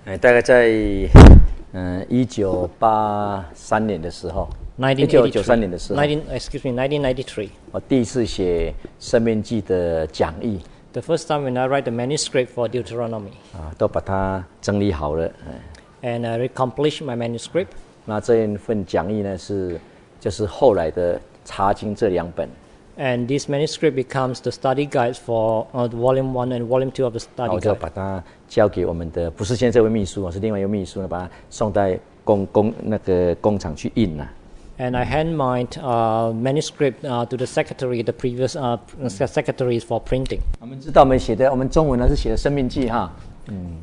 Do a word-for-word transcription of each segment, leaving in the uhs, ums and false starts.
哎，大概在嗯一九八三年的时候，一九九三年的时候 ，nineteen excuse me nineteen ninety-three， 我第一次写《生命记》的讲义。 The first time when I write the manuscript for Deuteronomy， 啊，都把它整理好了。 And I accomplished my manuscript。 那这一份讲义呢，是就是后来的查经这两本。 And this manuscript becomes the study guides for uh, volume one and volume two of the study guide. 我就把它交给我们的，不是现在这位秘书，是另外一位秘书呢，把它送到工工那个工厂去印了。 And I hand my uh, manuscript uh, to the secretary, the previous uh, secretaries for printing. 我们知道我们写的，我们中文呢是写的《生命记》哈。嗯。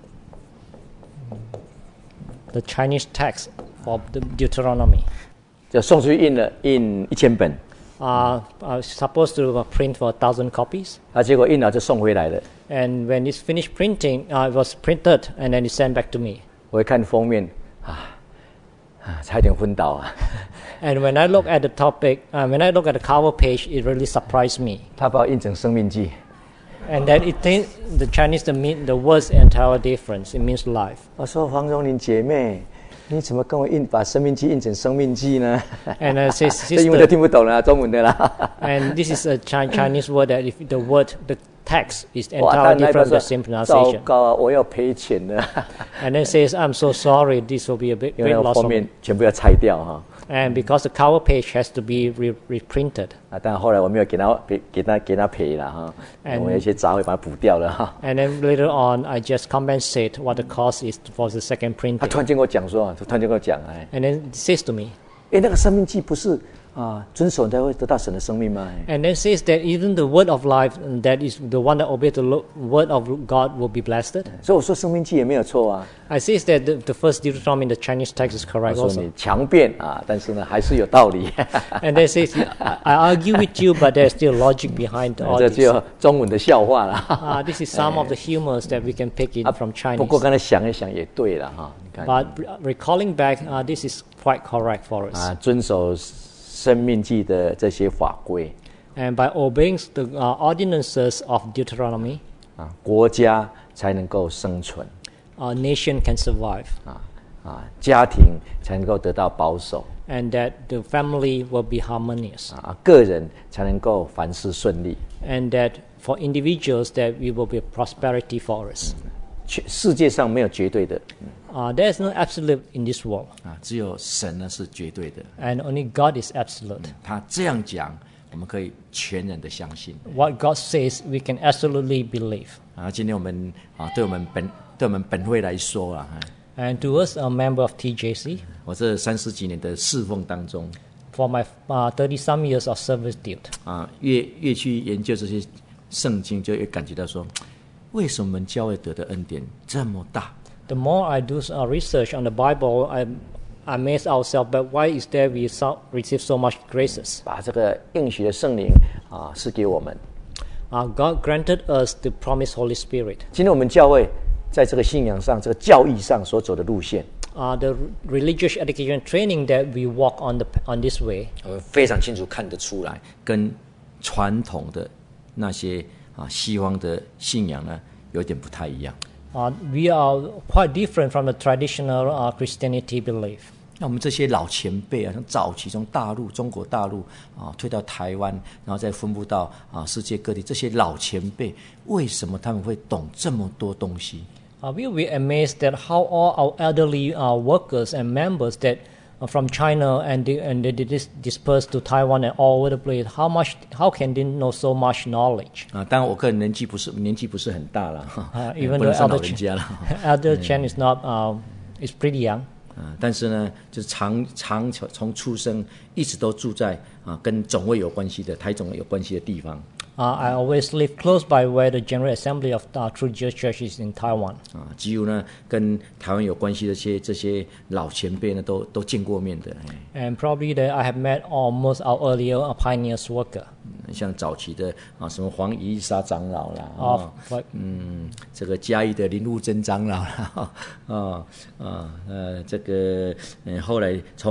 The Chinese text of the Deuteronomy. 就送出去印了，印一千本。 Uh, I was supposed to print for a thousand copies. 啊，结果印了就送回来了。 And when it's finished printing, uh, it was printed and then it's sent back to me. 我一看封面，啊，啊，差点昏倒啊。 And when I look at the topic, uh, when I look at the cover page, it really surprised me. 他把我印成《生命记》。 And then it think the Chinese the mean the words entirely different. It means life. 我说黄荣玲姐妹。你怎么跟我印把生命记印成生命记呢？ And I say, sister, 英文都听不懂了，中文的啦。 And this is a Chinese word that if the word the text is entirely different from the same pronunciation. 糟糕啊，我要赔钱了。 And then says, I'm so sorry, this will be a big, great loss. 封面全部要拆掉哈。 And because the cover page has to be re reprinted. 啊，但后来我没有给他给他给他赔了哈，我有一些杂费把它补掉了哈。 And then later on, I just compensate what the cost is for the second printing. 他突然间跟我讲说，突然间跟我讲哎。 And then says to me, 哎，那个生命记不是啊，遵守才会得到神的生命吗？ And then says that even the word of life, that is the one that obeys the word of God, will be blessed. 所以我说生命记也没有错啊。 I says that the, the first Deuteronomy in the Chinese text is correct 我 also. 说你强辩啊，但是呢还是有道理。 And then says, I argue with you, but there's still logic behind all 这 this. 只有中文的笑话啦。 Uh, this is some of the humors that we can pick in from 不过 Chinese. 刚才想一想也对了哈，你看 But recalling back, uh, this is quite correct for us. 啊，遵守生命记的这些法规 And by obeying the uh, ordinances of Deuteronomy, 啊，国家才能够生存 a nation can survive. 啊啊，家庭才能够得到保守 And that the family will be harmonious. 啊，个人才能够凡事顺利。 And that for individuals that we will be prosperity for us. 全世界上没有绝对的 Uh, there is no absolute in this world. 啊，只有神呢是绝对的。 And only God is absolute. 他这样讲，我们可以全然的相信 What God says, we can absolutely believe. 啊。今天我们啊，对我们本对我们本会来说啊， And to us, a member of T J C, 我这三十几年的侍奉当中 for my uh, thirty some years of service duty, 啊，越越去研究这些圣经，就越感觉到说，为什么我们教会得的恩典这么大？ the more I do uh, research on the Bible, I I amaze ourselves, but why is there we so, receive so much graces? 把这个应许的圣灵啊赐给我们。 Uh, God granted us the promised Holy Spirit. 今天我们教会在这个信仰上、这个教义上所走的路线， Uh, the religious education training that we walk on the on this way, 我非常清楚看得出来，跟传统的那些啊西方的信仰呢有点不太一样。 uh, we are quite different from the traditional uh, Christianity belief. 那我们这些老前辈啊，像早期从大陆、中国大陆啊推到台湾，然后再分布到啊世界各地，这些老前辈为什么他们会懂这么多东西？ Uh, we will be amazed at how all our elderly uh, workers and members that are from China and they, and they dis- dispersed to Taiwan and all over the place, how much, how can they know so much knowledge? 啊，当然我个人年纪不是年纪不是很大了，哈 Uh, even 不 though 能算老 elder 人 Chen, 家了。 elder Chen is not, uh, is pretty young. 啊，但是呢，就是长长从出生一直都住在啊跟总会有关系的台总有关系的地方。 Uh, I always live close by where the General Assembly of uh, True Jesus Church is in Taiwan. 啊，几乎呢跟台湾有关系的这些这些老前辈呢，都都见过面的。哎 And probably that I have met almost our earlier uh, pioneers worker. 像早期的啊，什么黄怡莎长老啦， Of 啊， like, 嗯，这个嘉义的林悟真长老啦，啊啊呃，这个嗯，后来从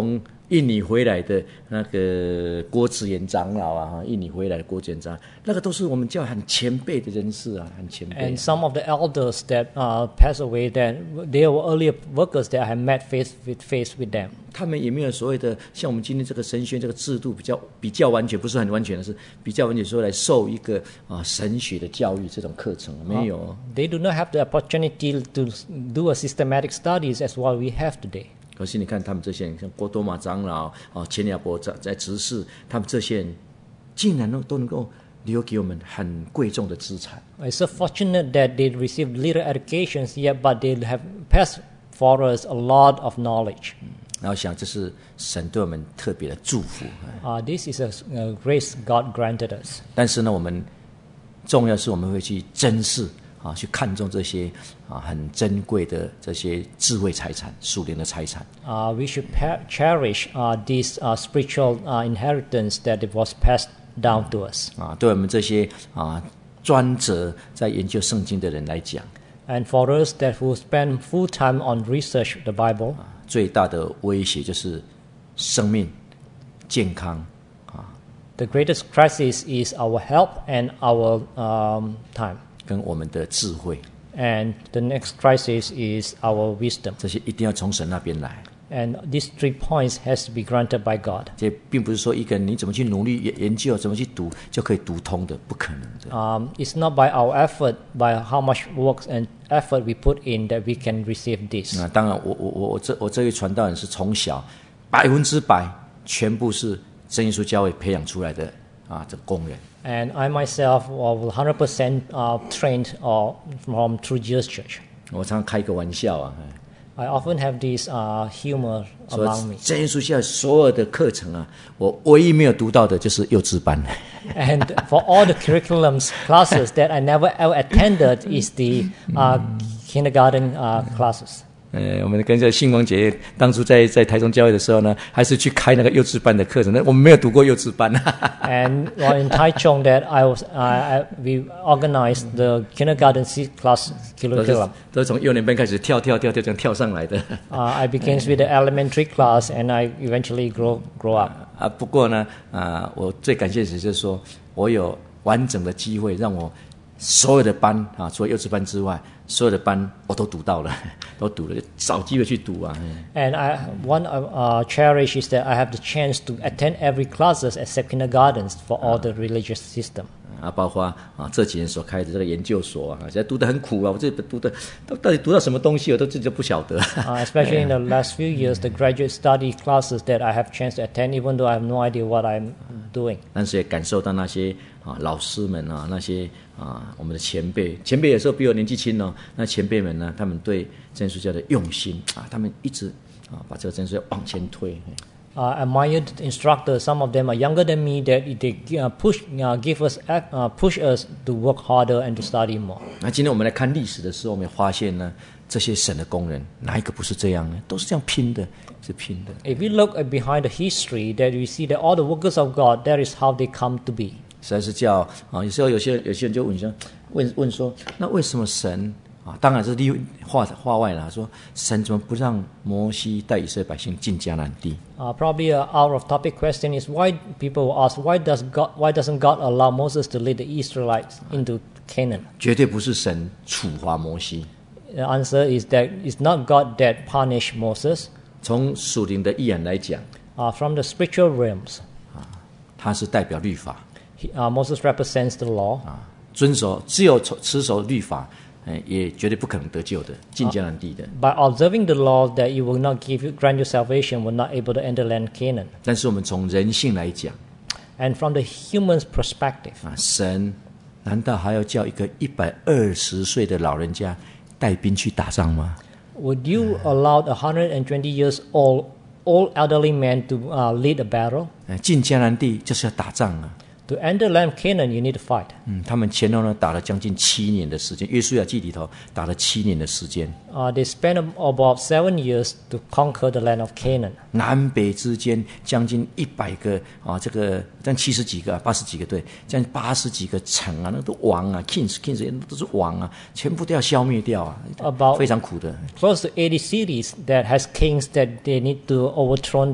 印尼回来的那个郭子岩长老啊，印尼回来的郭子岩长老，那个都是我们教很前辈的人士啊，很前辈、啊。 And some of the elders that uh, passed away, that they were earlier workers that I met face with face with them. 他们也没有所谓的像我们今天这个神学这个制度比较比较完全，不是很完全的是比较完全说来受一个啊神学的教育这种课程没有。 Uh, they do not have the opportunity to do a systematic studies as what we have today. 可是你看他们这些人，像郭多玛长老、哦钱亚伯在在执事，他们这些人竟然都能够留给我们很贵重的资产。 It's so fortunate that they received little educations yet, but they have passed for us a lot of knowledge. 然后想这是神对我们特别的祝福。 Uh, this is a, a grace God granted us. 但是呢，我们重要是我们会去珍视啊，去看重这些啊很珍贵的这些智慧财产、属灵的财产。 Uh, we should pa- cherish uh, this uh, spiritual uh, inheritance that it was passed down to us. 啊，对我们这些啊专责在研究圣经的人来讲， And for us that who spend full time on research the Bible, 最大的威胁就是生命、健康啊， the greatest crisis is our health and our um, time. 跟我们的智慧， And the next crisis is our wisdom. 这些一定要从神那边来。 And these three points has to be granted by God. 这并不是说一个人你怎么去努力研研究，怎么去读就可以读通的，不可能的。 Um, it's not by our effort, by how much work and effort we put in that we can receive this. 那当然我，我我我这我这位传道人是从小百分之百全部是真耶稣教会培养出来的啊，这个工人。 And I myself was one hundred percent uh, trained uh, from True Jesus Church. 我常常开个玩笑啊， I often have this uh, humor 说 among me. 真耶稣教会所有的课程啊，我唯一没有读到的就是幼稚班。 And for all the curriculums classes that I never ever attended is the uh, kindergarten uh, classes. 呃，我们跟着信光姐当初在在台中教会的时候呢，还是去开那个幼稚班的课程。那我们没有读过幼稚班。 And while in Taichung, that I was, I, I, we organized the kindergarten C class 都是 curriculum. 都是从幼年班开始跳跳跳跳这样跳上来的。 Uh, I began with the elementary class, and I eventually grow grow up. 啊，不过呢，啊，我最感谢的就是说，我有完整的机会，让我所有的班啊，除了幼稚班之外，所有的班我都读到了，都读了，找机会去读啊。 And I one I uh, cherish is that I have the chance to attend every classes except kindergartens for all the religious system. 啊，包括啊这几年所开的这个研究所啊，现在读得很苦啊，我这读的到到底读到什么东西，我都自己都不晓得。 Uh, especially in the last few years, the graduate study classes that I have chance to attend, even though I have no idea what I'm doing. 但是也感受到那些啊老师们啊，那些啊我们的前辈，前辈有时候比我年纪轻哦，那前辈们呢，他们对真耶稣教的用心啊，他们一直啊把这个真耶稣教往前推。 Uh, admired instructors, some of them are younger than me, that they uh, push, uh, give us, uh, push us to work harder and to study more. 那今天我们来看历史的时候，我们发现呢，这些神的工人哪一个不是这样呢？都是这样拼的，是拼的。 If we look at behind the history, that we see that all the workers of God, that is how they come to be. 实在是叫啊，有时候有些有些人就问说，问问说，那为什么神啊？当然是例话话外啦，说神怎么不让摩西带以色列百姓进迦南地？ Uh, probably a out of topic question is why people will ask why does God why doesn't God allow Moses to lead the Israelites into Canaan? 绝对不是神处罚摩西。 The answer is that it's not God that punished Moses. 从属灵的意涵来讲， Uh, from the spiritual realms, 他是代表律法 he, uh, Moses represents the law. 啊，遵守只有持守律法，哎，也绝对不可能得救的，进迦南地的。 By observing the law, that you will not give you, grant you salvation, will not able to enter land Canaan. 但是我们从人性来讲 And from the human's perspective, 啊，神难道还要叫一个一百二十岁的老人家带兵去打仗吗？ would you allow a hundred and twenty years old old elderly man to uh, lead a battle? 哎，进迦南地就是要打仗啊。 To enter land Canaan, you need to fight. 嗯，他们前后呢打了将近七年的时间，约书亚记里头打了七年的时间， Uh, they spent about seven years to conquer the land of Canaan. 南北之间将近一百个啊，这个这样七十几个、八十几个队，这样八十几个城啊，那都王啊 ，kings kings 都是王啊，全部都要消灭掉啊， About 非常苦的。 close to eighty cities that has kings that they need to overthrow them.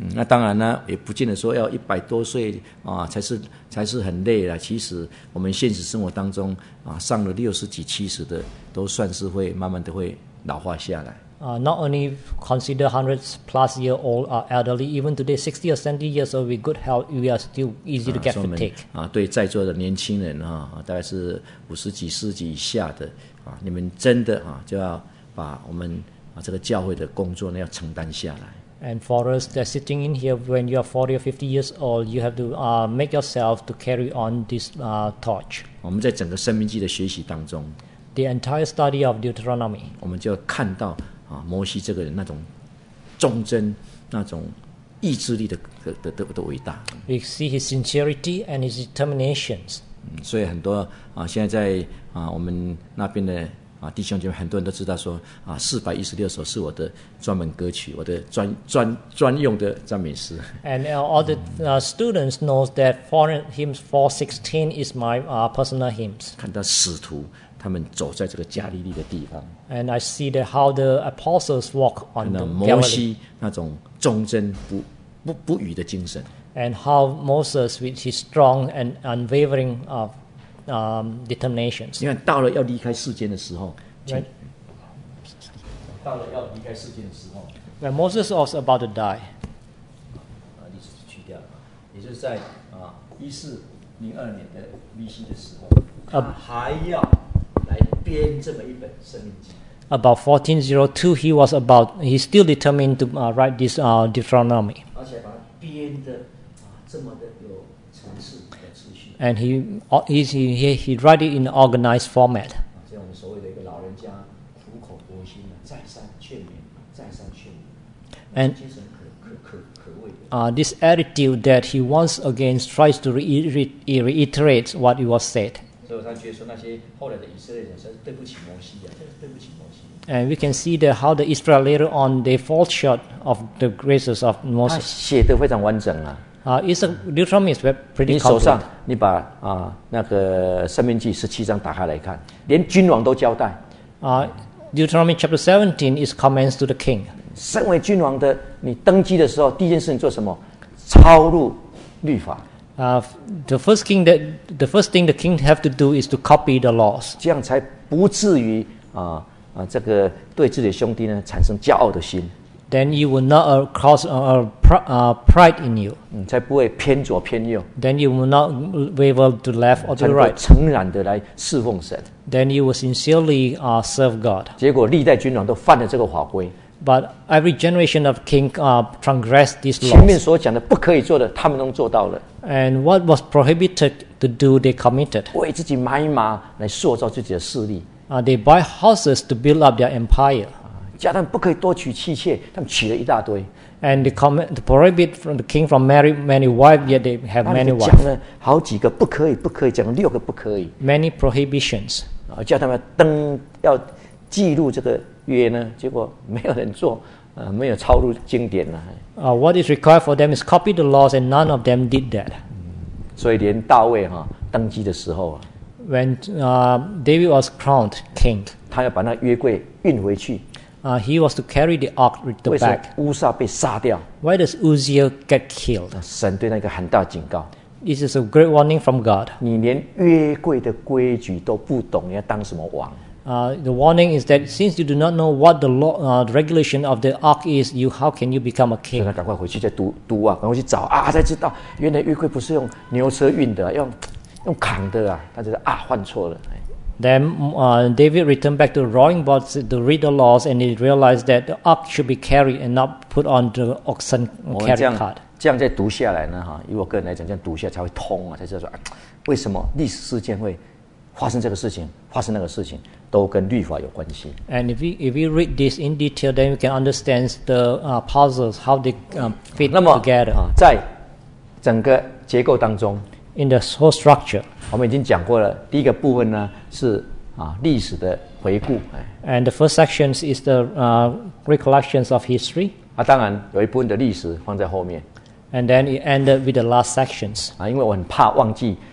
嗯，那当然呢，也不见得说要一百多岁啊才是才是很累了。其实我们现实生活当中啊，上了六十几、七十的，都算是会慢慢的会老化下来。 Uh, not only consider hundreds plus year old are elderly, even today sixty or seventy years old with good health, we are still easy to get fatigue. 啊，对在座的年轻人哈、啊，大概是五十几、四十几以下的啊，你们真的啊就要把我们啊这个教会的工作呢要承担下来。 And for us that sitting in here, when you are forty or fifty years old, you have to uh, make yourself to carry on this uh, torch. 我们在整个生命记的学习当中 The entire study of Deuteronomy, 我们就要看到啊，摩西这个人那种忠贞、那种意志力的的的的的伟大。 we see his sincerity and his determinations. 嗯，所以很多啊，现在在啊我们那边的啊弟兄姐妹，很多人都知道说啊，四百一十六首是我的专门歌曲，我的专专专用的赞美诗。 And uh, all the uh, students knows that foreign hymns four sixteen is my uh, personal hymns. 看到使徒他们走在这个加利利的地方， And I see that how the apostles walk 看 on 到 the 摩 Galilee. 西那种忠贞不不不渝的精神。 And how Moses, with his strong and unwavering uh, um, determinations, 你看到了要离开世间的时候， Right. 到了要离开世间的时候， when Moses was about to die, 啊，历史去掉了，也就是在啊一四零二年的 V C 的时候，他还要来编这么一本生命记。 about fourteen oh two, he was about, he's still determined to uh, write this uh, Deuteronomy. 而且把它编的啊这么的有层次、有秩序。 And he, uh, he, he, he write it in an organized format. 啊，这样我们所谓的一个老人家苦口婆心的再三劝勉，再三劝勉， And 精神可可可可畏的。 uh, this attitude that he once again tries to reiterate, reiterate what he was said. 所以我才觉得说，那些后来的以色列人，实在是对不起摩西啊，真是对不起摩西。 And we can see that how the Israel later on, they fall short of the graces of 他 Moses. 写的非常完整啊。 Uh, it's a, Deuteronomy is pretty 你手 complete. 上，你把啊那个《生命记》十七章打开来看，连君王都交代。 Uh, Deuteronomy chapter seventeen is comments to the king. 身为君王的，你登基的时候，第一件事你做什么？抄录律法， Uh, the first king that the first thing the king have to do is to copy the laws. 这样才不至于啊啊这个对自己的兄弟呢产生骄傲的心， Then you will not uh, cause uh, pr- uh, pride in you. 嗯，才不会偏左偏右， Then you will not waver to the left or 才 to 能 the 够 right. 诚然的来侍奉神。 Then you will sincerely uh, serve God. 结果历代君王都犯了这个法规， But every generation of king uh, transgressed these 前面 laws. 所讲的不可以做的，他们都做到了， And what was prohibited to do, they committed. 为自己买马来塑造自己的势力。 Uh, they buy houses to build up their empire. 叫他们不可以多娶妻妾，他们娶了一大堆。 And they, commit, they prohibit from the king from marry many wives, yet they have 那 many 你 wives. 讲了好几个不可以，不可以，讲了六个不可以 Many prohibitions. 啊，叫他们登要记录这个约呢，结果没有人做，呃，没有抄录经典了、 Uh, what is required for them is copy the laws, and none of them did that. 所以连大卫哈、登基的时候啊， When uh, David was crowned king, 他要把那约柜运回去， uh, he was to carry the ark with the 为什么 back. 乌撒被杀掉？ Why does Uzziah get killed? 神对那个很大警告， This is a great warning from God. 你连约柜的规矩都不懂，你要当什么王？ Uh, the warning is that since you do not know what the law, uh, the regulation of the ark is, you how can you become a 所以 king? 他赶快回去再读读啊，赶快去找啊，才知道原来约柜不是用牛车运的、啊，用用扛的啊，他觉得啊换错了。哎 Then uh, David returned back to the drawing board to read the laws, and he realized that the ark should be carried and not put on the oxen 我们这 carry 样 cart. 这样再读下来呢，哈，以我个人来讲，这样读下来才会通啊，才知道说啊，为什么历史事件会发生这个事情，发生那个事情，都跟律法有关系。 And if we if we read this in detail, then we can understand the uh, puzzles how they um, fit 那么 together 啊，在整个结构当中， in the whole structure. 我们已经讲过了，第一个部分呢是啊历史的回顾，哎， And the first section is the uh, recollections of history, 啊，当然有一部分的历史放在后面 and then it ended with the last sections. 啊，因为我很怕忘记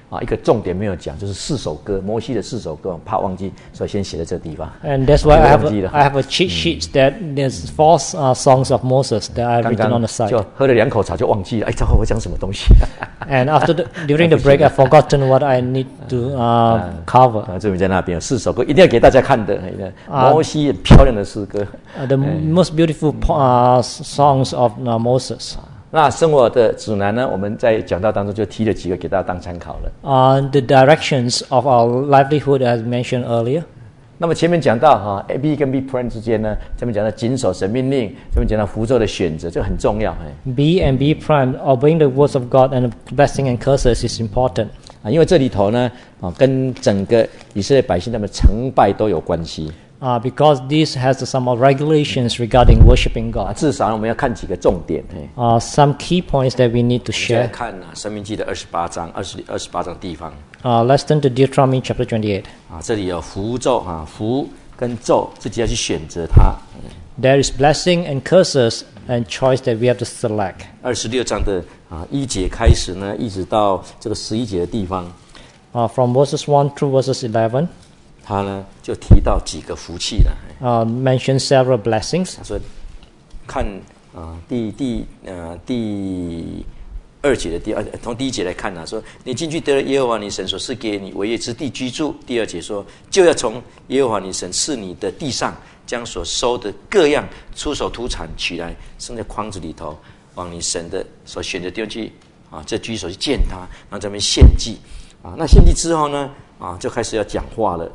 啊，一个重点没有讲，就是四首歌，摩西的四首歌，怕忘记，所以先写在这个地方。 And that's why I have a, I have a cheat sheet that there's four uh, songs of Moses that I've written on the side. 就喝了两口茶就忘记了，哎，这我讲什么东西 ？And after the, during the break, I've forgotten what I need to uh, cover. 啊，这边在那边有四首歌，一定要给大家看的。摩西很漂亮的诗歌。 Uh, the most beautiful uh, songs of uh, Moses. 那生活的指南呢？我们在讲道当中就提了几个给大家当参考了。 Uh, the directions of our livelihood, as mentioned earlier. 那么前面讲到哈 ，A B 跟 B prime 之间呢，这边讲到谨守神命令，这边讲到符咒的选择，这个很重要。 B and B prime, obeying the words of God and blessing and curses is important. 啊，因为这里头呢，啊，跟整个以色列百姓他们成败都有关系。 Uh, because this has some regulations regarding worshiping God. 至少我们要看几个重点。 Uh, some key points that we need to share. 来看啊，申命记的二十八章，二十二十八章地方。 Uh, let's turn to Deuteronomy chapter twenty-eight. 啊，这里有符咒啊，符跟咒自己要去选择它。 There is blessing and curses and choice that we have to select. 二十六章的啊一节开始呢，一直到这个十一节的地方。 Uh, from verses one through verses eleven. 他呢就提到几个福气了。 Uh, mentioned several blessings. 他说，看啊、呃、第第呃第二节的第二，从第一节来看啊，说你进去得了耶和华你神所赐给你为业之地居住。第二节说，就要从耶和华你神赐你的地上，将所收的各样出手土产取来，生在筐子里头，往你神的所选的地方去啊，这居所去见他，然后在那边献祭啊。那献祭之后呢，啊就开始要讲话了。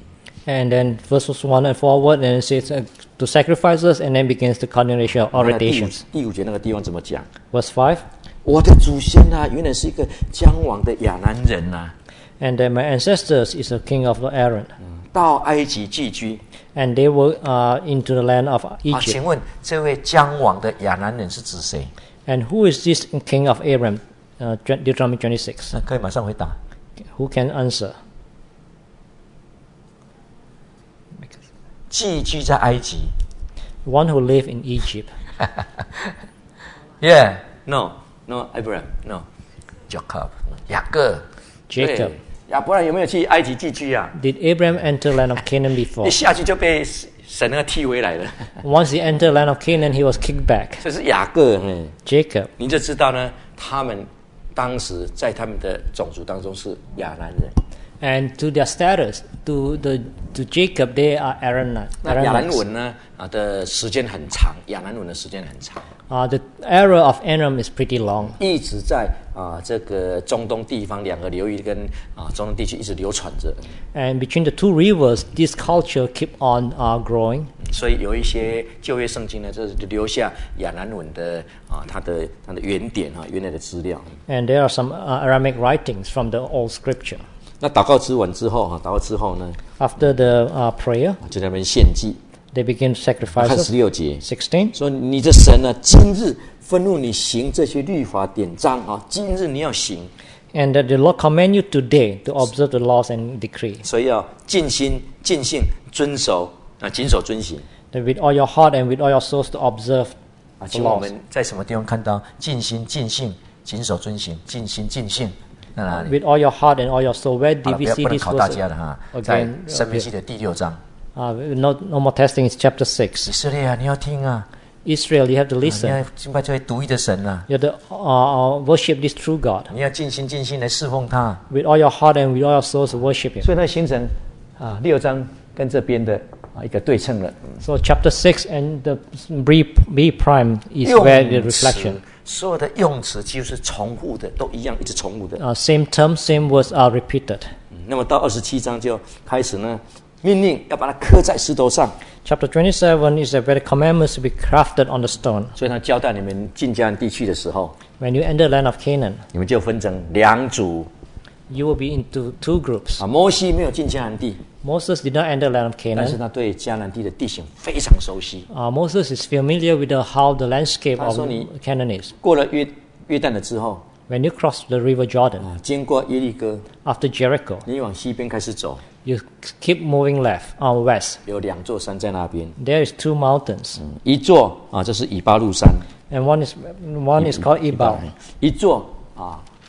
And then verses one and forward, and it says uh, to sacrifices, and then begins the continuation of orations. 第五节那个地方怎么讲 Verse five. 我的祖先啊，原来是一个将亡的亚南人啊。 And then my ancestors is a king of Aaron. 到埃及寄居。 And they were uh, into the land of 啊， Egypt. 请问这位将亡的亚南人是指谁？ And who is this king of Aram? Uh, Deuteronomy twenty-six. 那可以马上回答。 Who can answer? 寄居在埃及。 One who lived in Egypt. Yeah, no, no, Abraham, no, Jacob, 雅各。 Jacob. 亚伯兰有没有去埃及寄居啊？ Did Abraham enter land of Canaan 一 before? 下去就被神那个踢回来了。 Once he entered land of Canaan, he was kicked back. 这是雅各，嗯， Jacob. 你就知道呢，他们当时在他们的种族当中是亚南人。 And to their status, to the to Jacob, they are Aaron. 那亚南文呢？啊的时间很长，亚南文的时间很长。 Uh, the era of Aram is pretty long. 一直在啊这个中东地方两个流域跟啊中东地区一直流传着。 And between the two rivers, this culture keep on uh, growing. 所以有一些旧约圣经呢，就是留下亚南文的啊它的它的原点啊原来的资料。 And there are some uh, Aramaic writings from the old scripture. 那祷告之完之后哈，祷告之后呢， After the uh, prayer, 就在那边献祭。 they begin 看 sacrifices. 十六节， sixteen. 说你的神呢，今日吩咐你行这些律法典章啊，今日你要行， And that the Lord command you today to observe the laws and decree. 所以要尽心尽性遵守啊，谨守遵行 That with all your heart and with all your souls to observe 啊。 the 请我 laws. 们在什么地方看到尽心尽性谨守遵行，尽心尽性？在哪里？ With all your heart and all your soul. Where 好 did 了，不 we 要 see 不能 this 考大 verse? 家了哈，在 Again, 申命记的第六章。 Uh, no, no more testing. It's chapter 以 six. 色列啊，你要听啊， Israel, you have to 你 listen. 要敬拜这位独一的神啊， You have to uh, uh, worship this true God. 你要尽心尽性来侍奉他。 With all your heart and with all your souls to worship Him. 所以它形成啊六章跟这边的啊一个对称了。 So chapter six and the B, B prime is 用 where the 词 reflection. 所有的用词几乎是重复的，都一样，一直重复的。 Uh, same term, same words are repeated. 嗯那么到二十七章就开始呢，命令要把它刻在石头上。 Chapter twenty-seven is where the commandments to be crafted on the stone. 所以他交代你们进迦南地区的时候， When you enter the land of Canaan, 你们就分成两组 you will be into two groups. 啊。摩西没有进迦南地， Moses did not enter the land of 但是 Canaan. 他对迦南地的地形非常熟悉。 Uh, Moses is familiar with the, how the landscape of 他说你- Canaan is. 过了约约旦了之后 When you cross the river Jordan, 啊，经过耶利哥， after Jericho, 你往西边开始走， you keep moving left, uh, west. 有两座山在那边， There is two mountains, 一座啊，这是以巴路山， and one is one is called Ebal, 一座啊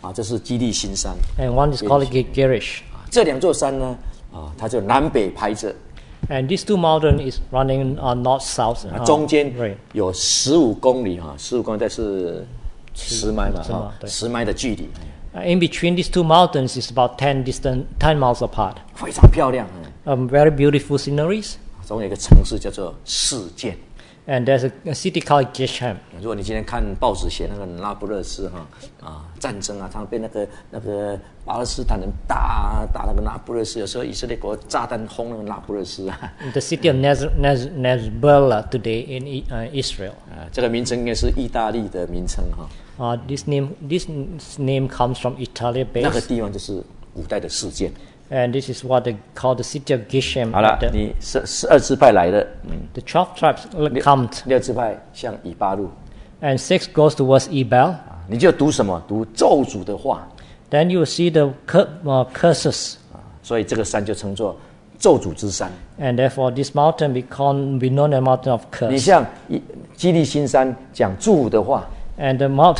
啊，这是基利新山。 and one is called Gerish. 这两座山呢，啊，它就南北排着， And these two mountains is running uh, north-south. 啊 Uh, 中间 right. 有十五公里哈，十五公里这是十迈嘛哈， 对十迈的距离， Uh, in between these two mountains is about ten distant, ten miles apart. 非常漂亮。嗯 Um, very beautiful sceneries. 中有一个城市叫做事件。 And there's a, a city called Geshem. 如果你今天看报纸写那个那不勒斯哈啊战争啊，常常被那个那个巴勒斯坦人打打那个那不勒斯，有时候以色列国炸弹轰那个那不勒斯啊。 The city of Naz- Naz- Nazbala today in I- uh, Israel. 啊，这个名称应该是意大利的名称哈。 Uh, this name this name comes from Italy 那个 base, 地方就是古代的事件。 and this is what they call the city of Geshem. 好了 at，the, 你十十二支派来的，嗯， the twelve tribes come, 六支派向以巴路， and six goes towards Ebal. 啊你就读什么？读咒诅的话， Then you will see the cur- uh, curses, 啊，所以这个山就称作咒诅之山。 and therefore this mountain become be known as mountain of 你 curse. 像一基利新山讲祝福的话， And the Mount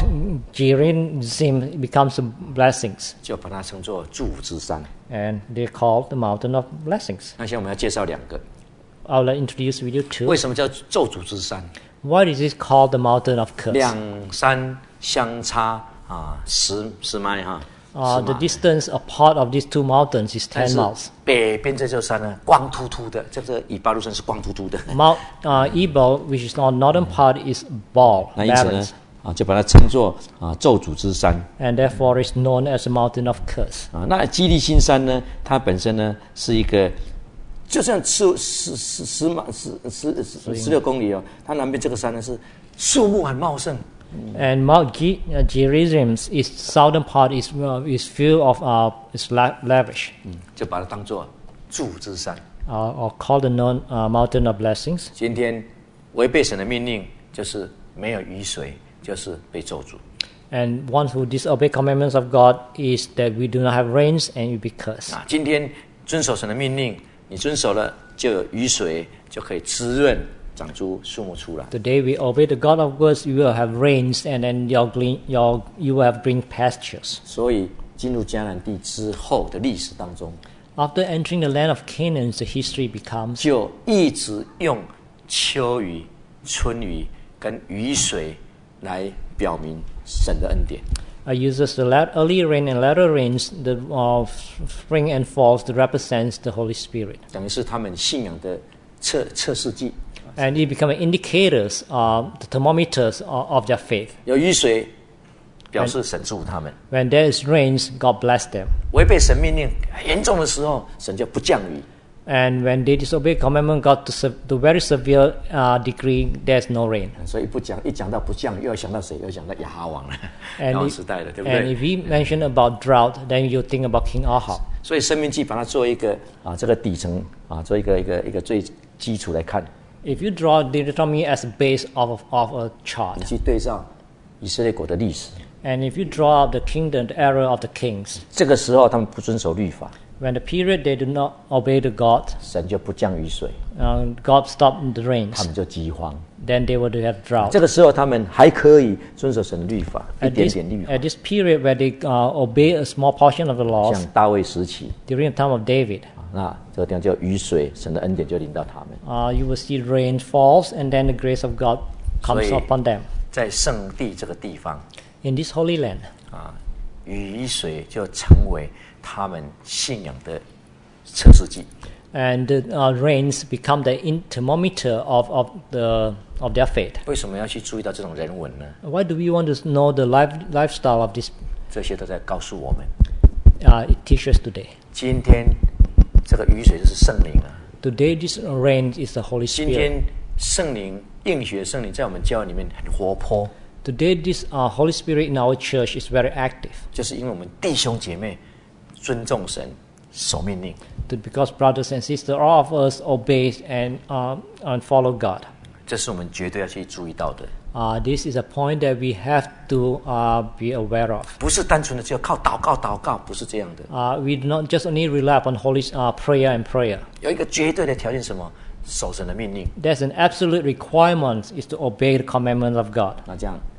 Gerizim becomes blessings, 就把它称作祝福之山。 and they're called the mountain of blessings. 那现在我们要介绍两个， I'll introduce with you two. 为什么叫咒诅之山？ Why is it called the mountain of curse? 两山相差啊十十迈哈， Uh, 十 the 迈 distance apart of these two mountains is 但 ten 是 miles. 北边这座山呢，光秃秃的，这个以巴路山是光秃秃的。 Mount uh, Ebal, which is on northern part, is bald, 那因此 barren, 呢，啊，就把它称作啊咒诅之山 and therefore is known as the mountain of curse. 啊。那基利新山呢，它本身呢是一个，就像十十十十马十十十十六公里哦，它南边这个山呢是树木很茂盛， And Mount Ge- uh, Gerizim, its southern part is uh, is filled of uh, is la- lavish, 嗯，就把它当做祝福之山。 uh, or called the known uh, mountain of blessings. 今天违背神的命令，就是没有雨水，就是被咒诅。 And one who disobey commandments of God is that we do not have rains and you be cursed. 啊，今天遵守神的命令，你遵守了，就有雨水，就可以滋润，长出树木出来。 Today we obey the God of words, you will have rains, and then your green, your you will have green pastures. 所以进入迦南地之后的历史当中， After entering the land of Canaan, the history becomes 就一直用秋雨、春雨跟雨水来表明神的恩典。 uh, uses the lat- early rain and latter rains, the uh, spring and falls, that represents the Holy Spirit, 等于是他们信仰的测测试剂。 and it become indicators, uh, the thermometers of, of their faith. 有雨水，表示神祝福他们； When there is rains, God bless them, 违背神命令严重的时候，神就不降雨。 and when they disobey commandment, God to, se- to very severe uh, degree, there's no rain. 所以不讲一讲到不降雨，又要想到谁？又想到亚哈王了， And 亚 if, 王时代了，对不 and 对？ if we mention about drought, then you think about King Ahab. 所以生命记把它做一个啊这个底层啊做一个一个一个最基础来看， If you draw Deuteronomy as a base of, of a chart, 你去对照以色列国的历史， and if you draw up the kingdom, the era of the kings, 这个时候他们不遵守律法， when the period they do not obey the God, 神就不降雨水， uh, God stopped the 他 rains, 们就饥荒。 then they would have drought. 这个时候他们还可以遵守神的律法，一 At 点 this, 点律法， at this period where they uh, obey a small portion of the laws, 像大卫时期， during the time of David, 啊那这个地方叫雨水，神的恩典就临到他们。 uh, you will see rain falls, and then the grace of God comes 所以 upon them. 在圣地这个地方 In this holy land, 啊，雨水就成为他们信仰的测试剂。 and the uh, rains become the in- thermometer of, of, the, of their faith. 为什么要去注意到这种人文呢？ Why do we want to know the life, lifestyle of this? 这些都在告诉我们， Uh, it teaches today. 今天这个雨水就是圣灵啊。 Today, this rain is the Holy 今 Spirit. 天圣灵应许的圣灵在我们教会里面很活泼， Today, this uh, Holy Spirit in our church is very active. 就是因为我们弟兄姐妹尊重神，守命令。 To, because brothers and sisters, all of us obey and, uh, and follow God. 这是我们绝对要去注意到的， Uh, this is a point that we have to uh, be aware of. 不是单纯的只有靠祷告祷告，不是这样的。 Uh, we do not just only rely upon holy uh, prayer and prayer. 有一个绝对的条件，什么？守神的命令。 There's an absolute requirement is to obey the commandments of God. 那这样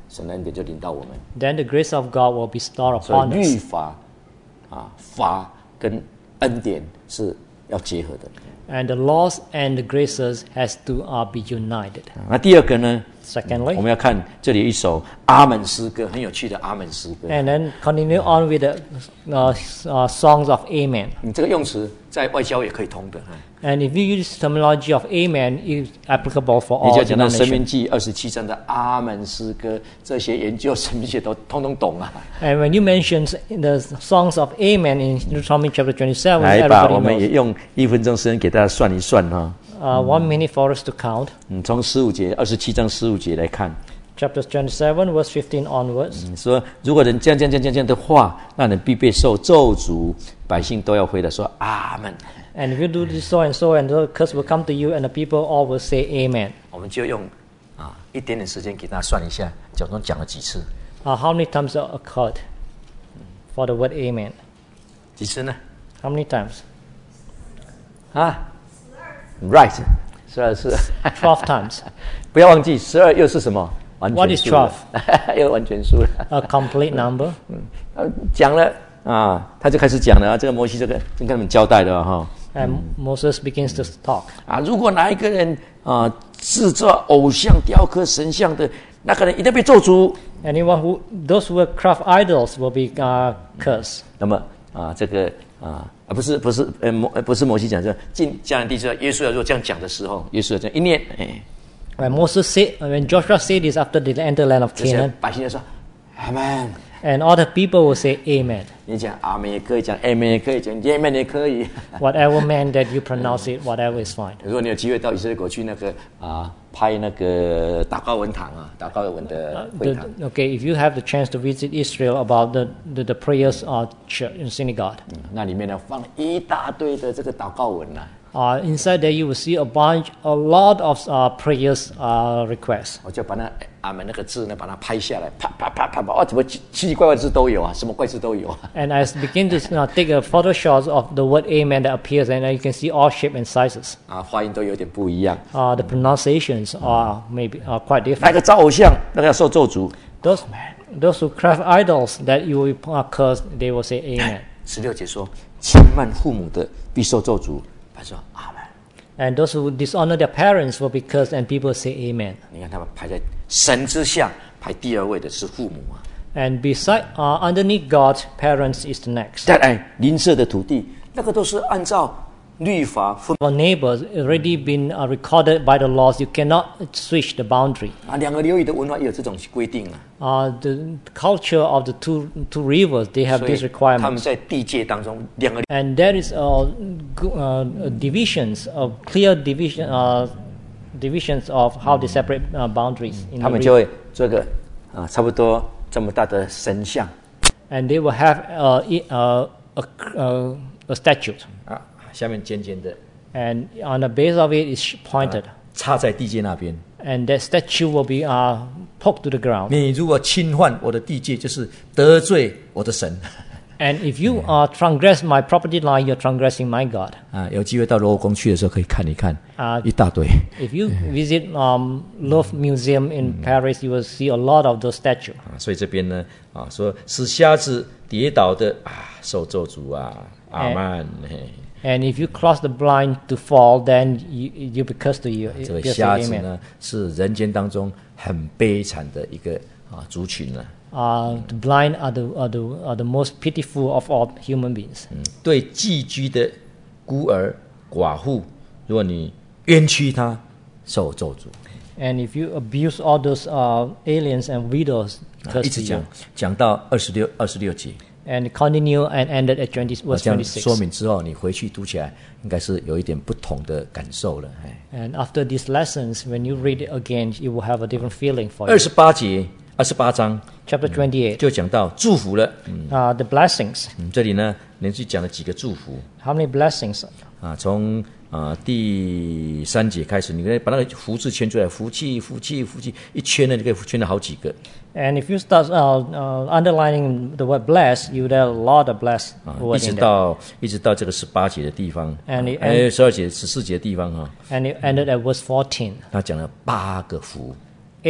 神的恩典就临到我们。 then the grace of God will be stored 所以 upon 律 us. 法啊，法跟恩典是要结合的。 And the laws and the graces has to uh, be united. 那第二个呢，我 Secondly, 们要看这里有一首阿门诗歌，很有趣的阿门诗歌。 and then continue on with the uh, uh, songs of Amen. 你这个用词在外交也可以通的。 And if you use terminology of Amen, it's applicable for 你 all 就讲到《生 denominations. 命记》二十七章的阿门诗歌，这些研究神秘学都通通懂啊。 And when you mention the songs of Amen in Deuteronomy chapter twenty-seven, 来吧，我 everybody 们也 knows. 用一分钟时间给大家算一算哈。 Uh, one minute for us to count. 嗯，从十五节二十七章十五节来看， Chapter twenty-seven, verse fifteen onwards. 你说如果人这样这样这样这样的话，那人必被受咒诅，百姓都要回答说阿门。 And if you do this so and so, and the curse will come to you, and the people all will say Amen. 我们就用啊一点点时间给大家算一下，总共讲了几次？ Uh, how many times it occurred for the word Amen? 几次呢？ How many times? 啊 ，right， 十二次。 Twelve times. 不要忘记，十二又是什么？完 What 全 is 数了又完全数了。 A complete number. 呃，讲了啊，他就开始讲了啊，这个摩西这个就跟他们交代的哈、 And Moses begins to talk. 啊，如果哪一个人啊制造偶像、雕刻神像的，那个人一定被咒诅。 Anyone who, those who will craft idols will be uh, cursed. 那么啊，这个啊啊不是不是呃摩呃不是摩西讲，这进迦南地之后，耶稣要如果这样讲的时候，耶稣要这样一念，哎， When Moses said, when Joshua said this after they enter the land of 这些 Canaan, 百姓就说阿门。 and all the people will say Amen. 你讲阿门也可以，讲阿门也可以，讲耶门也可以。 Whatever man that you pronounce it, whatever is fine. 如果你有机会到以色列国去那个啊拍那个祷告文堂啊，祷告文的会 The, 堂， okay, if you have the chance to visit Israel about the, the, the prayers uh, church in synagogue, 嗯那里面呢放了一大堆的这个祷告文呐、啊。 uh, inside there you will see a bunch, a lot of uh, prayers uh, requests. 我就把那阿门那个字呢，把它拍下来，啪啪啪啪啪，哦，怎么奇奇奇怪怪的字都有啊，什么怪字都有啊。 And I begin to uh, take a photo shots of the word Amen that appears, and uh, you can see all shape and sizes. 啊，发音都有点不一样。 Uh, the pronunciations are maybe are quite 那 different. 个造偶像，那个要受咒诅。 Those, those who craft idols that you will uh, curse, they will say Amen. 十六节说，轻慢父母的必受咒诅。他说阿门。 And those who dishonor their parents will be cursed, and people say Amen. 你看他们排在神之下，排第二位的是父母啊。 And beside, uh, underneath God, parents is the next. 再来邻舍的土地，那个都是按照律法分 Our neighbors already been uh, recorded by the laws. You cannot switch the boundary. 啊，两个流域的文化也有这种规定啊。 Uh, the culture of the two two rivers, they have 所以 these 他们 requirements. 在地界当中，两个 And there is uh, g- uh, divisions, of clear division, uh, divisions of how they separate uh, boundaries. In 他 the 们就 region. 会做个啊，差不多这么大的神像 And they will have uh, i- uh, a, uh, a statute. 啊，下面尖尖的 And on the base of it is pointed. 插在地界那边。 And that statue will be uh, poked to the ground. 你如果侵犯我的地界，就是得罪我的神 And if you uh, transgress my property line, you're transgressing my God. 啊。有机会到罗浮宫去的时候，可以看一看， 啊一大堆。 If you visit um, Louvre Museum in Paris, you will see a lot of those statues. 啊，所以这边呢，啊，说使瞎子跌倒的啊，受咒诅啊，阿曼。嘿 And if you cause the blind to fall, then you, you be cursed to you. 这个 Just say 瞎子 amen. 呢，是人间当中很悲惨的一个啊族群呢、 Uh, the blind are the, are, the, are the most pitiful of all human beings. 嗯，对寄居的孤儿寡妇，如果你冤屈他，受咒诅。 And if you abuse all those uh, aliens and widows, 啊一 cursed 直 to 讲 you. 讲到二十六二十六节， And continue and ended at twenty, 我 verse 这样 twenty-six. 说明之后，你回去读起来应该是有一点不同的感受了。哎， And after these lessons, when you read it again, you will have a different feeling for 二 it. 十八节二十八章 Chapter twenty-eight, 就讲到祝福了。嗯 uh, the blessings. 嗯，这里呢连续讲了几个祝福 How many blessings? 啊，从啊第三节开始，你可以把那个福字圈出来，福气福气福气，一圈呢你可以圈了好几个。 And if you start uh, uh, underlining the word bless, you would have a lot of bless 啊，一 word 直 in there. 到一直到这个十八节的地方， And it- 哎，十二节、十四节的地方哈、 And it ended at verse fourteen. 他讲了八个福， Eight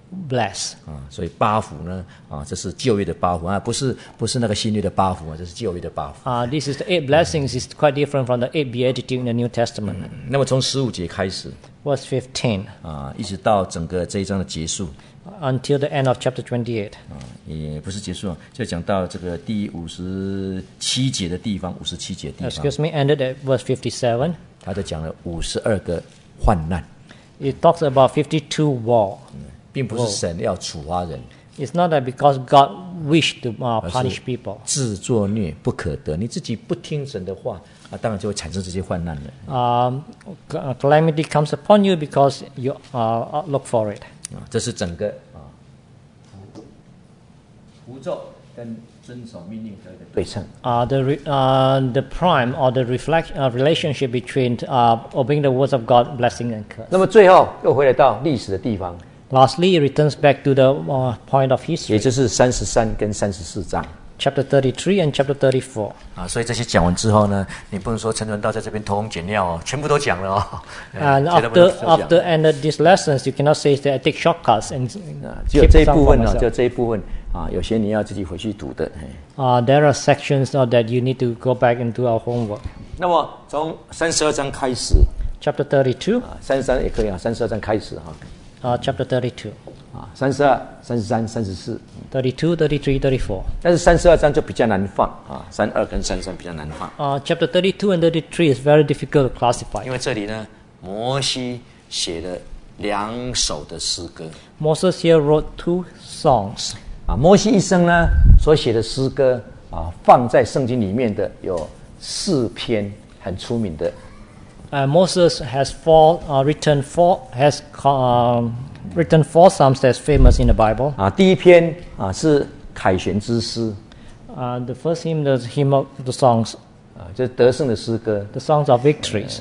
bless. 啊，所以八福呢，啊，这是旧约的八福啊，不是不是那个新约的八福啊，这是旧约的八福。 Uh, this is the eight blessings is quite different from the eight beatitudes in the New Testament. 那么从十五节开始 Verse fifteen 啊，一直到整个这一章的结束 until the end of chapter twenty-eight. 啊，也不是结束，就讲到这个第五十七节的地方，五十七节的地方， Excuse me, ended at verse fifty-seven. 他就讲了五十二个患难， It talks about fifty-two war. 并不是神要处罚人， It's not that because God wished to uh, 而 punish 是 people. 自作孽不可得，你自己不听神的话啊，当然就会产生这些患难了。 Um, c- calamity comes upon you because you uh, look for it. 啊，这是整个啊，符咒跟遵守命令的一个对称。 Uh, the re, uh, the prime or the reflect uh, relationship between uh, obeying the words of God, blessing and curse. 那么最后又回来到历史的地方， Lastly, it returns back to the uh, point of 也 history, 就是三十三跟三十四章。 chapter thirty-three and chapter thirty-four. 啊，所以这些讲完之后呢，你不能说陈传道在这边偷工减料哦，全部都讲了哦。 And 绝对不能 after 都讲 after ended these lessons, you cannot say that I take shortcuts and 只有 keep 这一 some 部 for 分呢， myself. 就这一部分啊，有些你要自己回去读的。嘿 Uh, there are sections uh, that you need to go back and do our homework. 那么从三十二章开始 Chapter thirty-two, 啊，三十三也可以啊，三十二章开始哈 uh, chapter thirty-two, 啊，三十二、三十三、三十四， thirty-two, thirty-three, thirty-four. 但是三十二章就比较难放啊，三二跟三三比较难放， Uh, chapter thirty-two and thirty-three is very difficult to classify. 因为这里呢，摩西写了两首的诗歌， Moses here wrote two songs. 啊，摩西一生呢所写的诗歌啊，放在圣经里面的有四篇很出名的 Uh, Moses has four uh, written four has um, written four psalms that's famous in the Bible. 啊，第一篇啊是凯旋之诗 Uh, the first hymn, the hymn of the songs, 啊，就是得胜的诗歌， the songs of victories.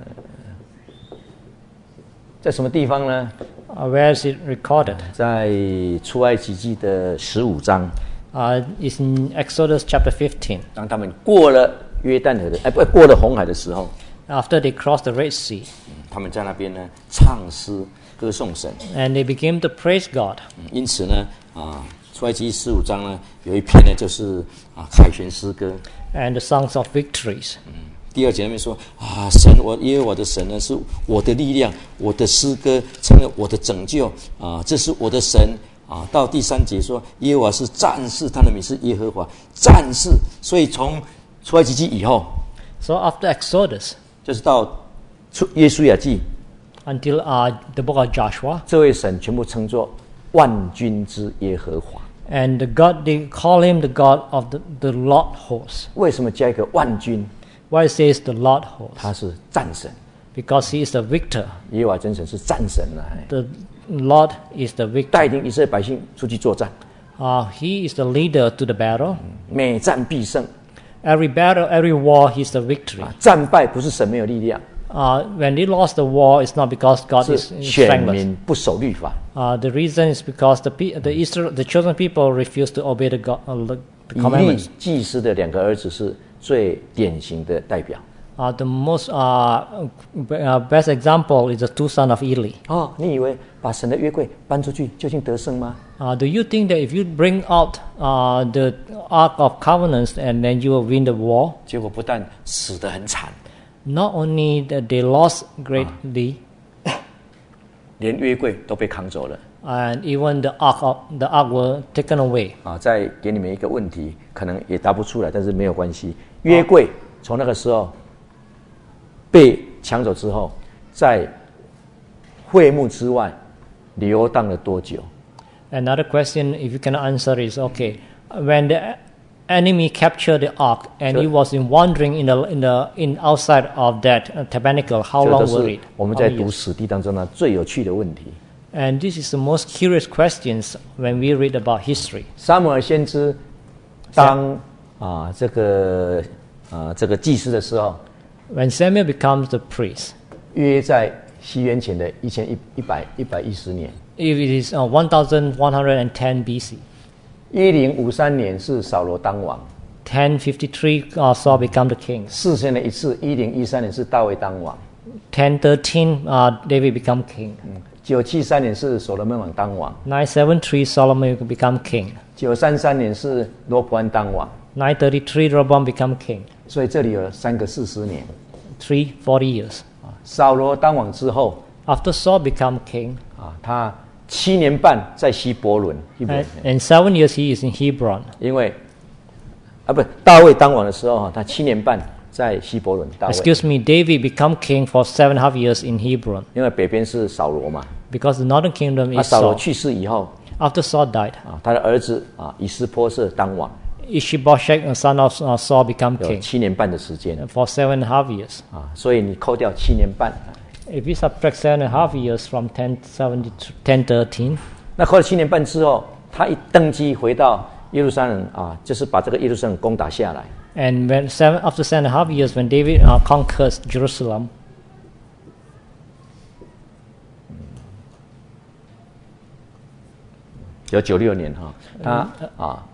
在什么地方呢？ Uh, where is it recorded? 在出埃及记的十五章， Uh, it's in Exodus chapter fifteen. 当他们过了约旦河的，哎，不，过了红海的时候， After they crossed the Red Sea, 他们在那边呢唱诗歌颂神。 and they began to praise God. 因此呢，啊，出埃及记十五章呢有一篇呢就是啊凯旋诗歌。 And the songs of victories. 第二节那边说啊，神我因为我的神呢是我的力量，我的诗歌成了我的拯救啊，这是我的神啊。到第三节说耶和华是战士，他的名是耶和华战士。所以从出埃及记以后， So after Exodus, 就是到出约书亚记， until uh, the book of Joshua, 这位神全部称作万军之耶和华。 and the God, they call him the God of the, the Lord hosts. 为什么加一个万军？ Why it says the Lord hosts? 他是战神， Because he is the victor. 耶和华真神是战神啊， The Lord is the victor. 带领以色列百姓出去作战， Uh, he is the leader to the battle. 每战必胜。 Every battle, every war, he's the victory. 啊，战败不是神没有力量， Uh, when they lost the war, it's not because God 是 is 选 strengthless. 民不守律法， Uh, the reason is because the pe- the Israel, the chosen people refuse to obey the, God, uh, the 以 commandments. 利祭司的两个儿子是最典型的代表。 Uh, the most uh, uh, best example is the two sons of Eli. 哦，你以为把神的约柜搬出去就近得胜吗？ Uh, do you think that if you bring out uh, the Ark of Covenants and then you will win the war? 结果不但死得很惨， Not only that they lost greatly, 连约柜都被扛走了。 and even the Ark of the Ark were taken away. 啊，再给你们一个问题，可能也答不出来，但是没有关系。约柜从那个时候被抢走之后，在会幕之外游荡了多久？ Another question, if you cannot answer, is okay. When the enemy captured the ark and he was in wandering in the in the in outside of that uh, tabernacle, how 这 long 都 were 是 it? 我们 How 在 many 读 years? 史地当中呢最有趣的问题。 And this is the most curious questions when we read about history. 撒母耳先知当啊这个啊这个祭司的时候， When Samuel becomes the priest, 约在西元前的一千一一百一百一十年， if it is uh, one thousand one hundred ten B C, 一零五三年是扫罗当王， ten fifty-three uh, Saul become the king. 四十年一次，一零一三年是大卫当王。 ten thirteen uh, David become king. 九七三年是所罗门王当王， nine seventy-three Solomon become king. 九三三年是罗伯安当王， nine thirty-three Rehoboam become king. 所以这里有三个四十年。 Three forty years. 扫罗当王之后 After Saul become king, 啊，他七年半在希伯伦，希伯 and, 伦 and seven years he is in Hebron. 因为啊不，大卫当王的时候啊，他七年半在希伯伦。大卫， Excuse me, David become king for seven and a half years in Hebron 因为北边是扫罗嘛， because the northern kingdom 啊， is 扫罗 Saul. 去世以后 After Saul died, 啊，他的儿子啊以斯波设当王， Ishbosheth, a son of uh, Saul, become 有 king 七年半的时间 for seven and a half years. 啊，所以你扣掉七年半， If we subtract seven and a half years from ten seventy ten thirteen, 那扣了七年半之后，他一登基回到耶路撒冷啊，就是把这个耶路撒冷攻打下来。 and when seven after seven and a half years, when David uh, conquers Jerusalem, 有九六年哈，他啊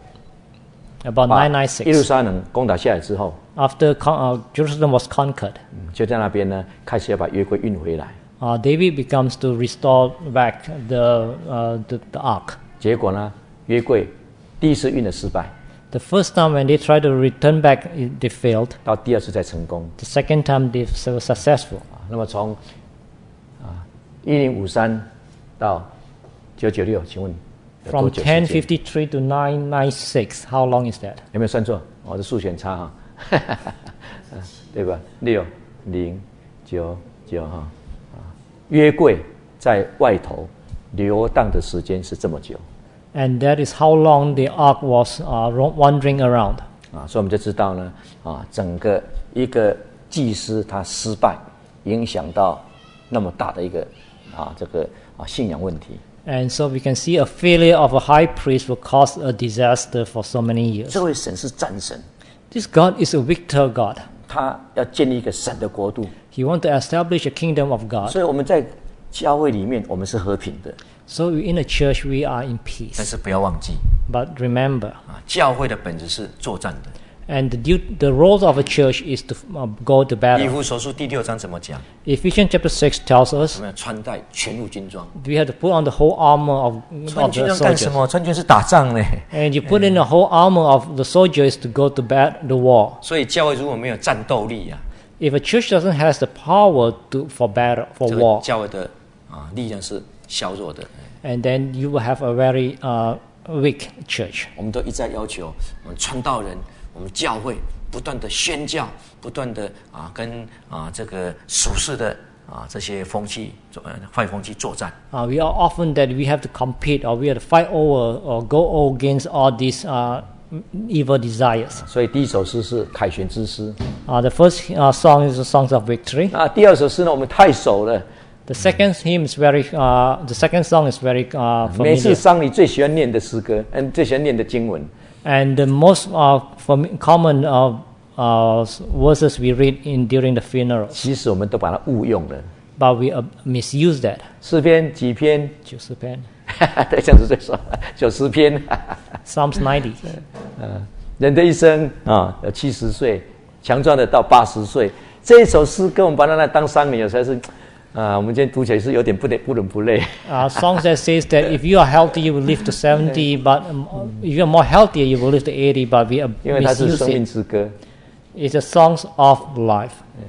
about 把 nine 耶路 ninety-six, 撒冷攻打下来之后， after con- uh, Jerusalem was conquered, 就在那边呢开始要把约柜运回来。 uh, David becomes to restore back the, uh, the the ark. 结果呢，约柜第一次运的失败， The first time when they tried to return back, it- they failed. 到第二次再成功。 The second time they were successful. 啊，那么从啊一零五三到九九六，请问有多 From 久时 ten 间？ fifty-three to nine ninety-six, how long is that? 有没有算错？我的数学很差哈，对吧？六零九九哈啊，约柜在外头流荡的时间是这么久 And that is how long the ark was uh, ro- wandering around. 啊，所以我们就知道呢啊，整个一个祭司他失败，影响到那么大的一个啊这个啊信仰问题。 And so we can see a failure of a high priest will cause a disaster for so many years. 这位神是战神， This God is a victor God. 他要建立一个神的国度， He wants to establish a kingdom of God. 所以我们在教会里面我们是和平的， So in the church we are in 但 peace. 是不要忘记 But remember, 啊，教会的本质是作战的。 and the, du- the role of a church is to uh, go to 以 battle. 弗所书第六章怎么讲？ Ephesians chapter six tells 我 us 们要穿戴全副军装。 we have to put on the whole armor of, 穿 of 军 the 装干什 soldiers. 么？穿军是打仗呢。 And you put in the whole armor of the soldiers to go to bat the war. 所以教会如果没有战斗力啊， If a church doesn't have the power to for battle for 这个 war, 教会的啊力量是削弱的。 and then you will have a very uh, weak church. 我们都一再要求我们传道人，我们教会不断的宣教，不断的啊跟啊这个属世的啊这些风气作呃坏风气作战。 Uh, we are often that we have to compete or we have to fight over or go against all these uh, evil desires. 所以第一首诗是凯旋之诗 Uh, the first uh, song is the songs of victory. 啊，第二首诗呢我们太熟了， The second hymn is very. Uh, the second song is very uh, 每次 familiar. 丧礼最喜欢念的诗歌，嗯，最喜欢念的经文。 And the most uh, fam- common uh, uh, verses we read in during the funerals, 其实我们都把它误用了。 but we uh, misuse that. 诗篇几篇？ Joseph Penn. 对，这样子最说九十篇。 Psalms ninety. 嗯，人的一生啊，有七十岁，强壮的到八十岁。这一首诗歌，我们把它拿来当丧礼，有才是啊，我们今天读起来是有点不累，不伦不类。 Uh, songs that says that if you are healthy, you will live to seventy, but um, if you are more healthier, you will live to eighty. But we uh, 因为它是 misuse 生命 it. 之歌， It's a songs of life.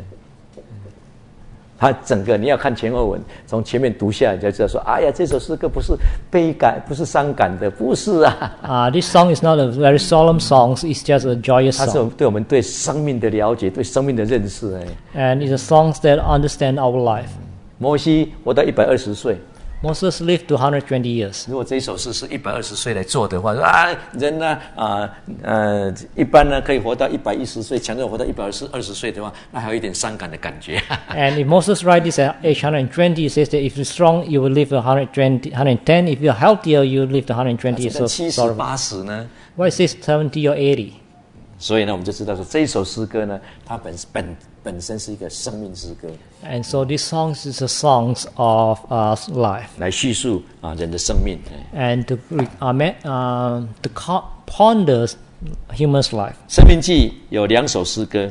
它整个你要看前后文，从前面读下来，你就知道说，哎呀，这首诗歌不是悲感，不是伤感的，不是啊， Uh, this song is not a very solemn song. It's just a joyous 它是 song. 对我们对生命的了解，对生命的认识。哎， And it's a songs that understand our life. 摩西活到一百二十岁。 Moses lived to one hundred twenty years. 如果这一首诗是一百二十岁来做的话，说啊，人呢啊呃，一般呢可以活到一百一十岁，强调活到一百二十二十岁的话，那还有一点伤感的感觉。 And if Moses write this at age one hundred twenty, he says that if you're strong, you will live to one hundred twenty, one hundred ten. If you're healthier, you will live to one hundred twenty. 这 So 七十 sorry. 八十呢？ Why it says seventy or eighty? 所以呢，我们就知道说这一首诗歌呢，它本本本身是一个生命之歌， And so these songs is the songs of uh, life. 来叙述啊人的生命。哎 And to, uh, ma- uh, to co- ponder human's life. 生命记有两首诗歌，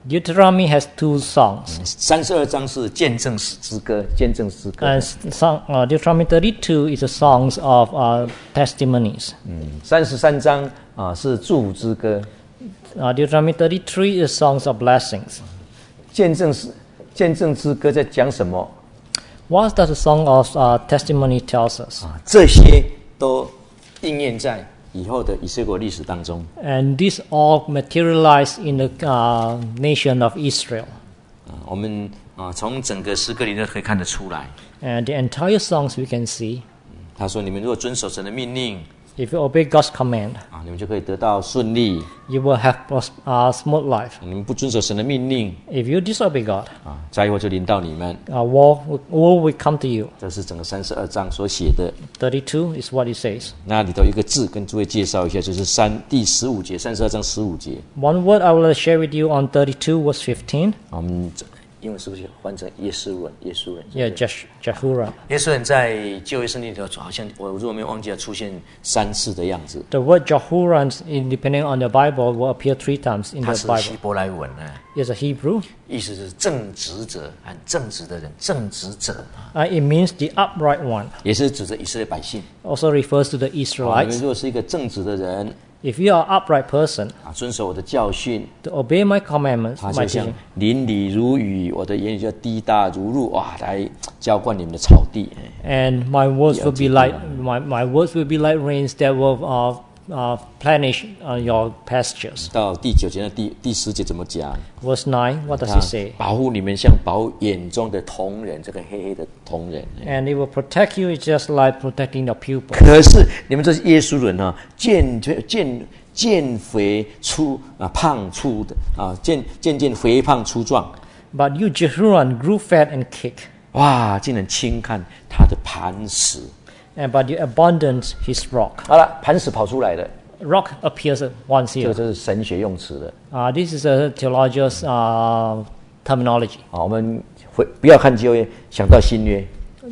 Deuteronomy has two songs. 三十二章是见证之歌，见证之歌。 And song, uh, Deuteronomy thirty-two is the songs of uh, testimonies. 嗯，三十三章啊是祝福之歌， Uh, Deuteronomy thirty-three is songs of blessings. 见证是见证之歌在讲什么 What does the song of uh, testimony tells us? 啊？这些都应验在以后的以色列国历史当中 And this all materialized in the uh, nation of Israel. 啊。我们啊从整个诗歌里面可以看得出来， And the entire songs we can see, 他说：“你们如果遵守神的命令 if you obey God's command, 啊，你们就可以得到顺利； you will have pros- uh, smooth life. 你们不遵守神的命令 If you disobey God, 啊，灾祸就临到你们。 uh, war, war will come to you. 这是整个三十二章所写的。 thirty-two is what it says. 那里头有一个字跟诸位介绍一下，就是三第十五节，三十二章十五节。 One word I will share with you on thirty-two verse fifteen. 啊我们这英文是不是翻成耶稣人？耶稣人。 Yeah, Jesh- Jehoram. 耶稣人在旧约圣经里头，好像我如果没有忘记，出现三次的样子。 The word Jehoram, in- depending on the Bible, will appear three times in 它 the 是 Bible. 希伯来文呢， It's a Hebrew. 意思是正直者，很正直的人，正直者， Uh, it means the upright one. 也是指着以色列百姓。 Also refers to the 啊你们 Israelites. 如果是一个正直的人 If you are an upright person, 啊，遵守我的教训， to obey my commandments, 啊， my 就像 teaching, 淋漓如雨，我的言语就滴答如露，哇，来浇灌你们的草地。 and my words will be like my, my words will be like rains that will uh, uh, plenish uh, your pastures. 到第九节的第第十节怎么讲？ Verse nine, what does 啊 it say? 保护你们像保护眼中的瞳人，这个黑黑的瞳人。 And it will protect you just like protecting your pupil. 可是你们这是耶稣人啊，渐渐渐肥粗啊，胖粗的啊，渐渐渐肥胖粗壮， But you, Jehoram, grew fat and kick, 哇，竟然轻看他的磐石。 and but you abandoned his rock. 好了，磐石跑出来了， Rock appears once 这个 here. 就是神学用词的 Uh, this is a theological uh, terminology. 啊。我们回不要看旧约，想到新约，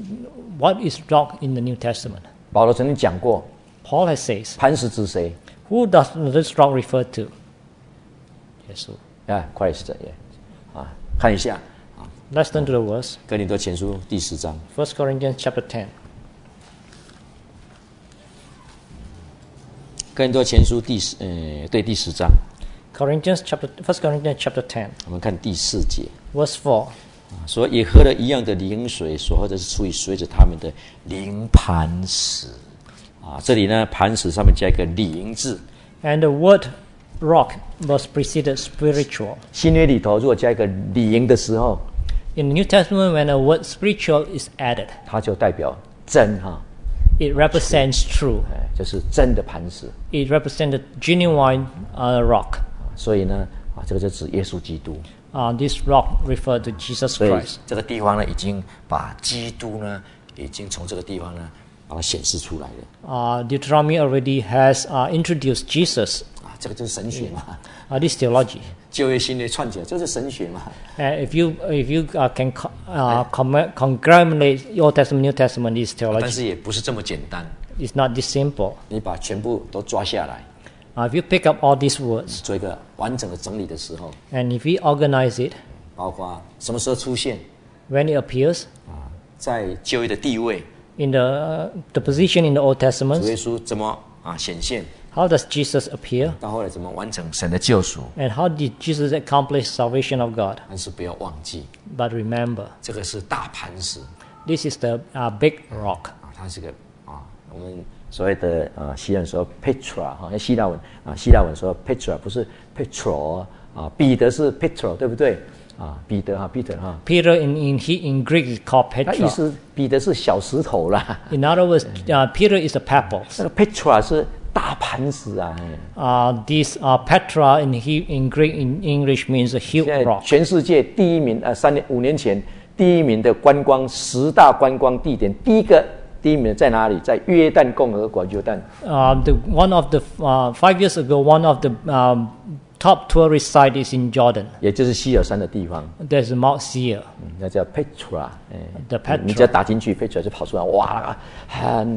What is rock in the New Testament? 保罗曾经讲过， Paul has says, 磐石指谁？ who does this rock refer to? Jesus. 啊，Christ 耶，啊，看一下 Let's turn to the verse. 哥林多前书第十章， First Corinthians chapter ten. 哥林多前书第十，呃，对，第十章， Corinthians chapter First Corinthians chapter ten, 我们看第四节。 verse four. 说也喝了一样的灵水，所喝的是出于随着他们的灵磐石啊。这里呢，磐石上面加一个灵字。 And the word rock was preceded spiritual. 新约里头如果加一个灵的时候， In the New Testament, when the word spiritual is added, 它就代表真哈， it represents true. 哎，就是真的磐石。 It represents the genuine uh, rock. 所以呢，啊，这个就指耶稣基督。 Uh, this rock referred to Jesus 所以 Christ. 这个地方呢，已经把基督呢，已经从这个地方呢，把它显示出来了 Uh, Deuteronomy already has uh, introduced Jesus. 啊。这个就是神学嘛， Uh, this theology. 旧约新约串起来，这是神学嘛。 And if you if you uh, can co- uh, com- conglomerate Old Testament, New Testament, this 但 theology, 是也不是这么简单， it's not this simple. 你把全部都抓下来。 Uh, if you pick up all these words 做一个完整的整理的时候， and if we organize it, 包括什么时候出现 when it appears 啊，在旧约的地位， in the uh, the position in the Old 主 Testament, 耶稣怎么啊显现， how does Jesus appear, 到后来怎么完成神的救赎， and how did Jesus accomplish salvation of God? 但是不要忘记， But remember, 这个是大磐石 this is the uh, big rock. 啊，它是个啊，我们所谓的啊希腊文说 Petra 哈，希腊文啊希腊文说 Petra 不是 Petro 啊，彼得是 Petro 对不对啊？彼得哈，彼得哈， Peter in in, he, in Greek is called 那意 Petra. 思彼得是小石头啦， In other words, uh, Peter is a pebble. 那个 Petra 是大磐石啊。哎 Uh, this uh, Petra in he, in Greek in English means a huge 现在 rock. 全世界第一名，呃，三年五年前第一名的观光十大观光地点，第一个第一名在哪里？在约旦共和国约旦。 Uh, the one of the uh, five years ago, one of the um, top tourist site is in Jordan. 也就是希尔山的地方， There's Mount Seir. 嗯那叫 Petra，哎 The Petra. 你只要打进去 Petra 就跑出来，哇，很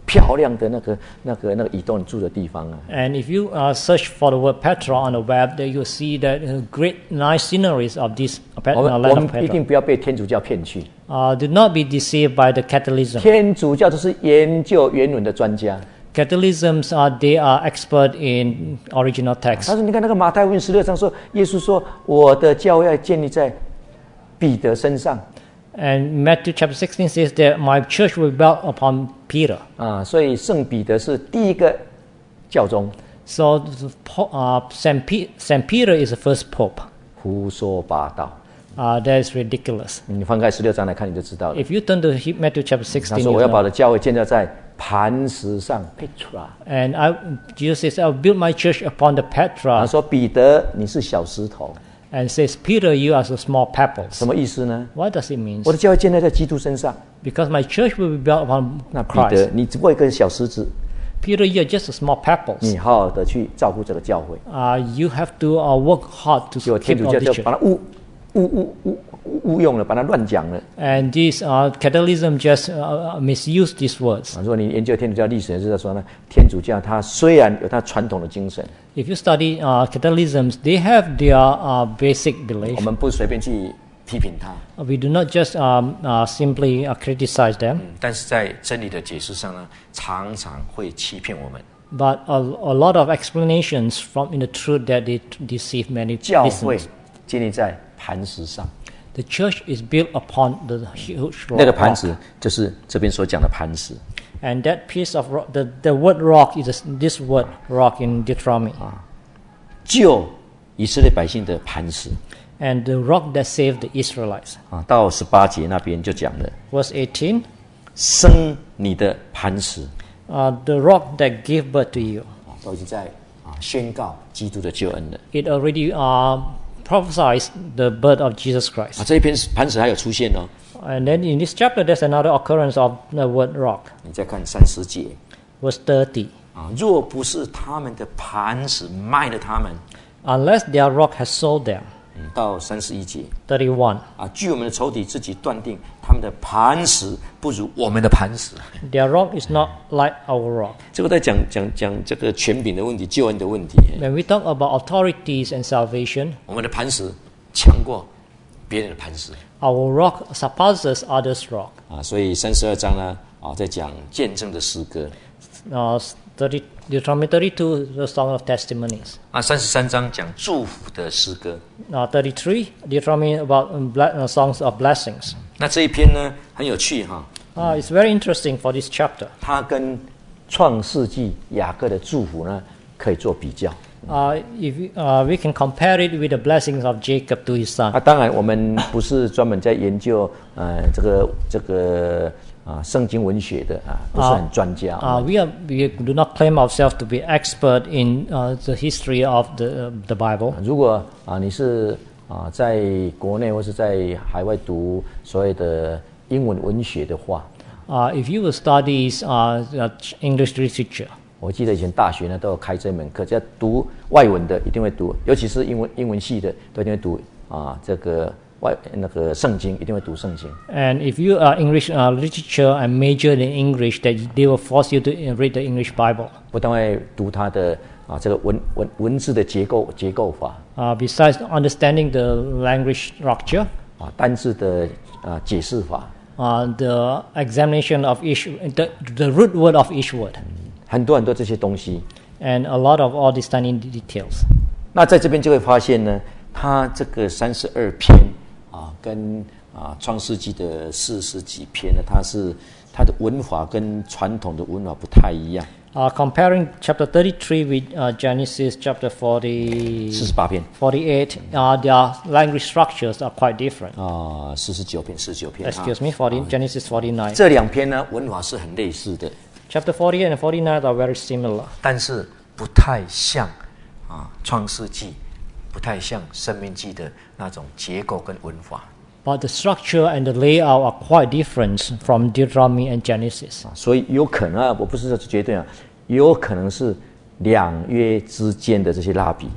漂亮的那个那个那个以东人住的地方啊。 And if you uh, search for the word Petra on the web, then you'll see that uh, great, nice sceneries of this uh, 我们 uh, 我 land of 们一 Petra. 定不要被天主教骗去。 Uh, do not be deceived by the Catholicism. 天主教都是研究原文的专家。 Catholicisms are they are expert in original 他 text. 说：“你看那个马太福音十六章说，耶稣说我的教会要建立在彼得身上 And Matthew chapter sixteen says that my church will be built upon Peter. 啊，所以圣彼得是第一个教宗。 So uh, Saint, Pe- Saint Peter is the first pope. 胡说八道。 Uh, that is ridiculous. 你翻开十六章来看，你就知道了。 If you turn to He- Matthew chapter 他 sixteen, 说： you 我要把 know, 我的教会建造在磐石上 ，Petra。 and I, Jesus says, I'll build my church upon the 他 Petra. 说：彼得，你是小石头， And says, Peter, you are the small pebbles. 什么意思呢？ What does it mean? 我的教会建立在基督身上。 Because my church will be built upon 那彼得， Christ. 你只不过一个小石子， Peter, you're just a small pebbles. 你好好的去照顾这个教会。 Uh, you have to uh, work hard to 结果天 keep 主 all 教 the 就 church. 把它误误误误误用了，把它乱讲了。 And this uh, Catholicism just uh, misuse these words. 啊，如果你研究天主教历史，就在说呢，天主教它虽然有它传统的精神， If you study uh, Catholicisms, they have their uh, basic 我 belief. 们不随便去批评它， We do not just um, uh, simply uh, criticize them, 但是在真理的解释上呢，常常会欺骗我们。 but a, a lot of explanations from in the truth that they t- deceive many 教会 listeners. 建立在磐石上， The church is built upon the huge 那个 rock. 磐石就是这边所讲的磐石。 And that piece of rock, the, the word rock is this word rock in Deuteronomy. 救以色列百姓的磐石 And the rock that saved the Israelites. 啊，到十八节那边就讲了， Verse eighteen, 生你的磐石 uh, the rock that gave birth to you. 啊，都已经在啊宣告基督的救恩了 It already uh, prophesies the birth of Jesus 啊。 Christ. 这一篇磐石还有出现哦， And then in this chapter, there's another occurrence of the word rock. 你再看三十节 Verse thirty, 啊，若不是他们的磐石卖了他们， unless their rock has sold them. 嗯，到三十一节 thirty-one, 啊，据我们的仇敌自己断定，他们的磐石不如我们的磐石。 their rock is not like our rock. 这个在讲讲讲这个权柄的问题、救恩的问题。 When we talk about authorities and salvation, 我们的磐石强过别人的磐石 our rock surpasses others' rock. 啊，所以三十二章呢啊，在讲见证的诗歌 Uh, thirty, Deuteronomy thirty-two, the Song of Testimonies. 啊，三十三章讲祝福的诗歌。 Uh, thirty-three, Deuteronomy about um, ble- uh, songs of blessings. 那这一篇呢很有趣哈， Uh, it's very interesting for this chapter. 它跟创世纪雅各的祝福呢可以做比较。 Uh, if we, uh, we can compare it with the blessings of Jacob to his son. 啊，当然我们不是专门在研究呃这个这个啊圣经文学的啊，不是很专家。 Uh, we, are, we do not claim ourselves to be expert in uh, the history of the, uh, the Bible. 如果啊你是啊在国内或是在海外读所谓的英文文学的话， Uh, if you will study uh, uh, English literature, 我记得以前大学呢都有开这门课，只要读外文的一定会读，尤其是英文英文系的都一定会读啊这个外那个圣经，一定会读圣经。 and if you are English uh, literature and major in English, that they will force you to uh, read the English Bible. 不但会读它的啊这个文文文字的结构结构法 Uh, besides understanding the language structure, 啊单字的啊解释法， uh, the examination of each, the, the root word of each word, 很多很多这些东西。 and a lot of all these tiny details. 那在这边就会发现呢，它这个三十二篇啊，跟啊创世纪的四十几篇呢，它是它的文法跟传统的文法不太一样。 Uh, comparing chapter thirty-three with uh, Genesis chapter forty, 四十八篇 forty-eight, uh, their language structures are quite different. 啊，四十九篇，四十九篇。 Excuse me, forty, Genesis forty-nine. 这两篇呢，文法是很类似的， Chapter forty-eight and forty-nine are very similar, 但是不太像啊创世纪，不太像生命记的那种结构跟文法。 but the structure and the layout are quite different from Deuteronomy and Genesis. 啊，所以有可能啊，我不是说绝对啊，有可能是两约之间的这些蜡笔，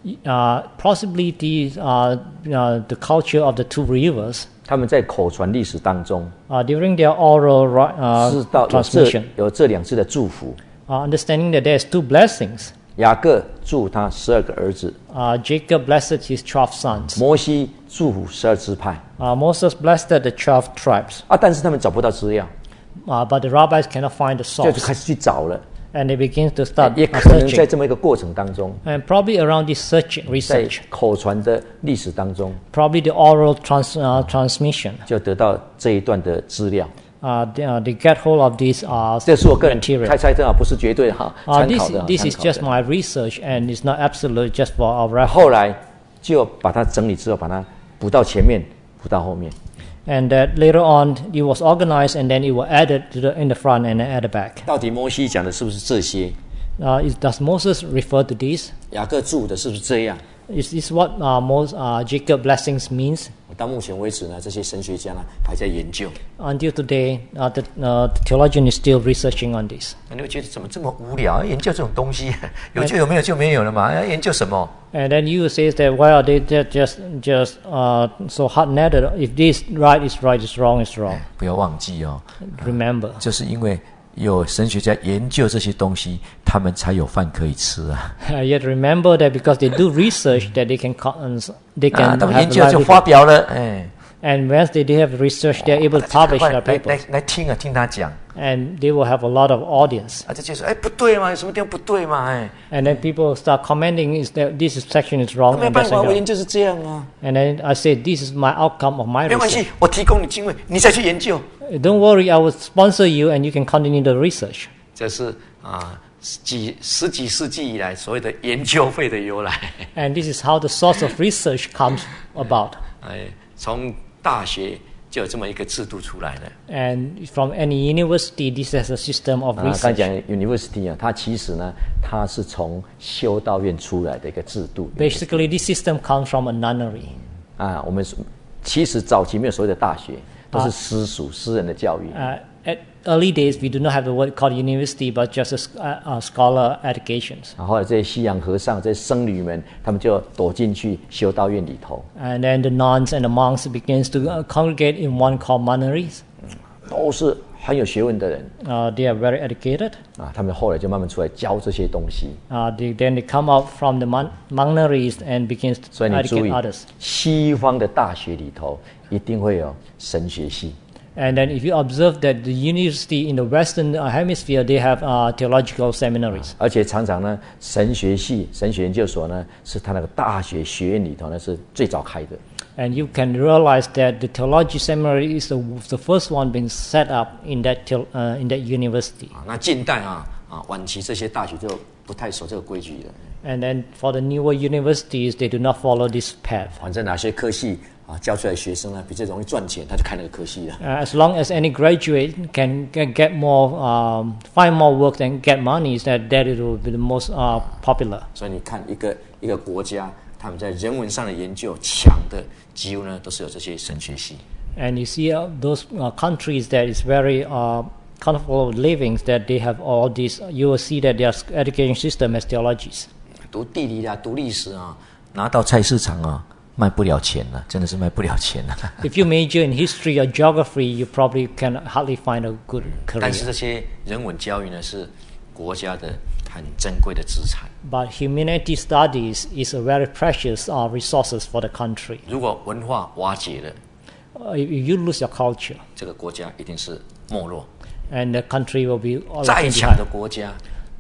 Uh, possibly the uh, uh, the culture of the two rivers 他们在口传历史当中 uh, during their oral ri- 知 uh, 道有这 transmission, 有这两次的祝福。 uh, understanding that there's two blessings. 雅各祝他十二个儿子， Uh, Jacob blessed his twelve sons. 摩西祝福十二支派 Uh, Moses blessed the twelve tribes. 啊，但是他们找不到资料， Uh, but the rabbis cannot find the 就 source, 开始去找了。 and they begin to start 也 uh, 可能在 searching. 这么一个过程当中， And probably around this search 在 research, 口传的历史当中， probably the oral trans, uh, transmission, 就得到这一段的资料。 uh, they, uh, they get hold of this uh, 这是我个人 material. 猜猜的啊，不是绝对哈， Uh, 参 this 考的啊。 this 参 is 考 just 的 my research, and it's not absolute just for our reference. 后来就把它整理之后，把它补到前面，补到后面。 And that later on, it was organized, and then it was added to the in the front and then added back. 到底摩西讲的是不是这些？ Uh, is, does Moses refer to this? 雅各祝的是不是这样？ Is this what uh, Mos, uh, Jacob blessings means? 到目前为止呢，这些神学家呢还在研究。 Until today, uh, the, uh, the theologian is still researching on this. 你会觉得怎么这么无聊？研究这种东西，有就有，没有就没有了嘛？要研究什么？ And then you say that why are they ju- just just uh, so hard-netted? If this right is right, is wrong is wrong. 不要忘记哦， Remember, 就是因为有神学家研究这些东西，他们才有饭可以吃啊。 uh, yet remember that because they do research, that they can co- uh, they 啊， can 他们 have 研究就 livelihood. 发表了，哎， And once they do have research, they're able to 快 publish 快 their 来 papers, 来来听啊，听他讲。 and they will have a lot of audience. 啊，这就说，哎，不对嘛，有什么地方不对嘛？哎， And then people start commenting is that this section is wrong 没有 and 办 that's 法，我 wrong. 研究是这样啊， And then I say this is my outcome of my 没关 research. 系，我提供你经费，你再去研究。 Don't worry, I will sponsor you, and you can continue the research. 这是啊，几十几世纪以来所谓的研究费的由来。 And this is how the source of research comes about. 哎，从大学就有这么一个制度出来了。 And from any university, this is a system of 啊，刚才 research. 讲 university 啊，它其实呢，它是从修道院出来的一个制度。 Basically, this system comes from a nunnery. 啊，我们其实早期没有所谓的大学，都是私塾、私人的教育。 Uh, at early days, we do not have the word called university, but just a, sc- uh, uh, scholar educations. 然后这些西洋和尚、这些僧侣们，他们就躲进去修道院里头， And then the nuns and the monks begins to uh, congregate in one called monasteries. 都是很有学问的人 Uh, they are very educated. 啊。他们后来就慢慢出来教这些东西。 Uh, they, then they come out from the mon- monasteries and begins to 所以你注 educate 意 others. ， 西方的大学里头一定会有神学系。 And then if you observe that the university in the Western uh, hemisphere, they have uh, theological seminaries. 而且常常呢，神学系、神学研究所呢，是他那个大学学院里头呢是最早开的。 And you can realize that the theology seminary is the, the first one being set up in that, theo- uh, in that university. 啊，那近代啊啊晚期这些大学就不太守这个规矩了。 And then for the newer universities, they do not follow this path. 反正哪些科系啊教出来的学生呢比较容易赚钱，他就开那个科系了。 Uh, as long as any graduate can, can get more, um, find more work and get money, that, that it will be the most uh, popular. 所以你看一个一个国家，他们在人文上的研究强的，几乎呢都是有这些神学系。 And you see uh, those uh, countries that is very uh, comfortable with living, that they have all these, you will see that their education system has theologies. 读地理啊，读历史啊，拿到菜市场啊，卖不了钱了，真的是卖不了钱了。 If you major in history or geography, you probably can hardly find a good 但是 career. 这些人文教育呢，是国家的很珍贵的资产。 But humanity studies is a very precious uh, resources for the country. 如果文化瓦解了， Uh, if you lose your culture, 这个国家一定是没落。 and the country will be all 再 left 强的 behind. 国家，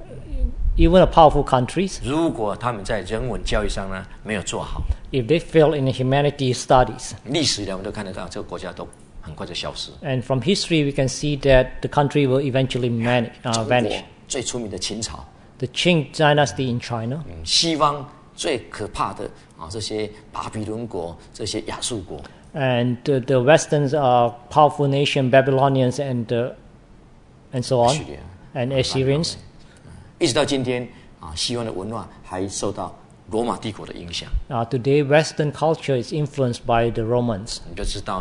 Even the powerful countries, 如果他们在人文教育上呢没有做好， if they fail in the humanity studies, 历史以来我们都看得到，这个国家都很快就消失。 and from history we can see that the country will eventually man- uh, 中国 vanish. 最出名的秦朝， The Qing dynasty in China, 嗯西方最可怕的啊这些巴比伦国、这些亚述国， and the, the Western uh, powerful nation, Babylonians and uh, and so on, 叙利亚 and Assyrians. 一直到今天啊，西方的文化还受到罗马帝国的影响。 Uh, today, Western culture is influenced by the Romans. 你就知道呢，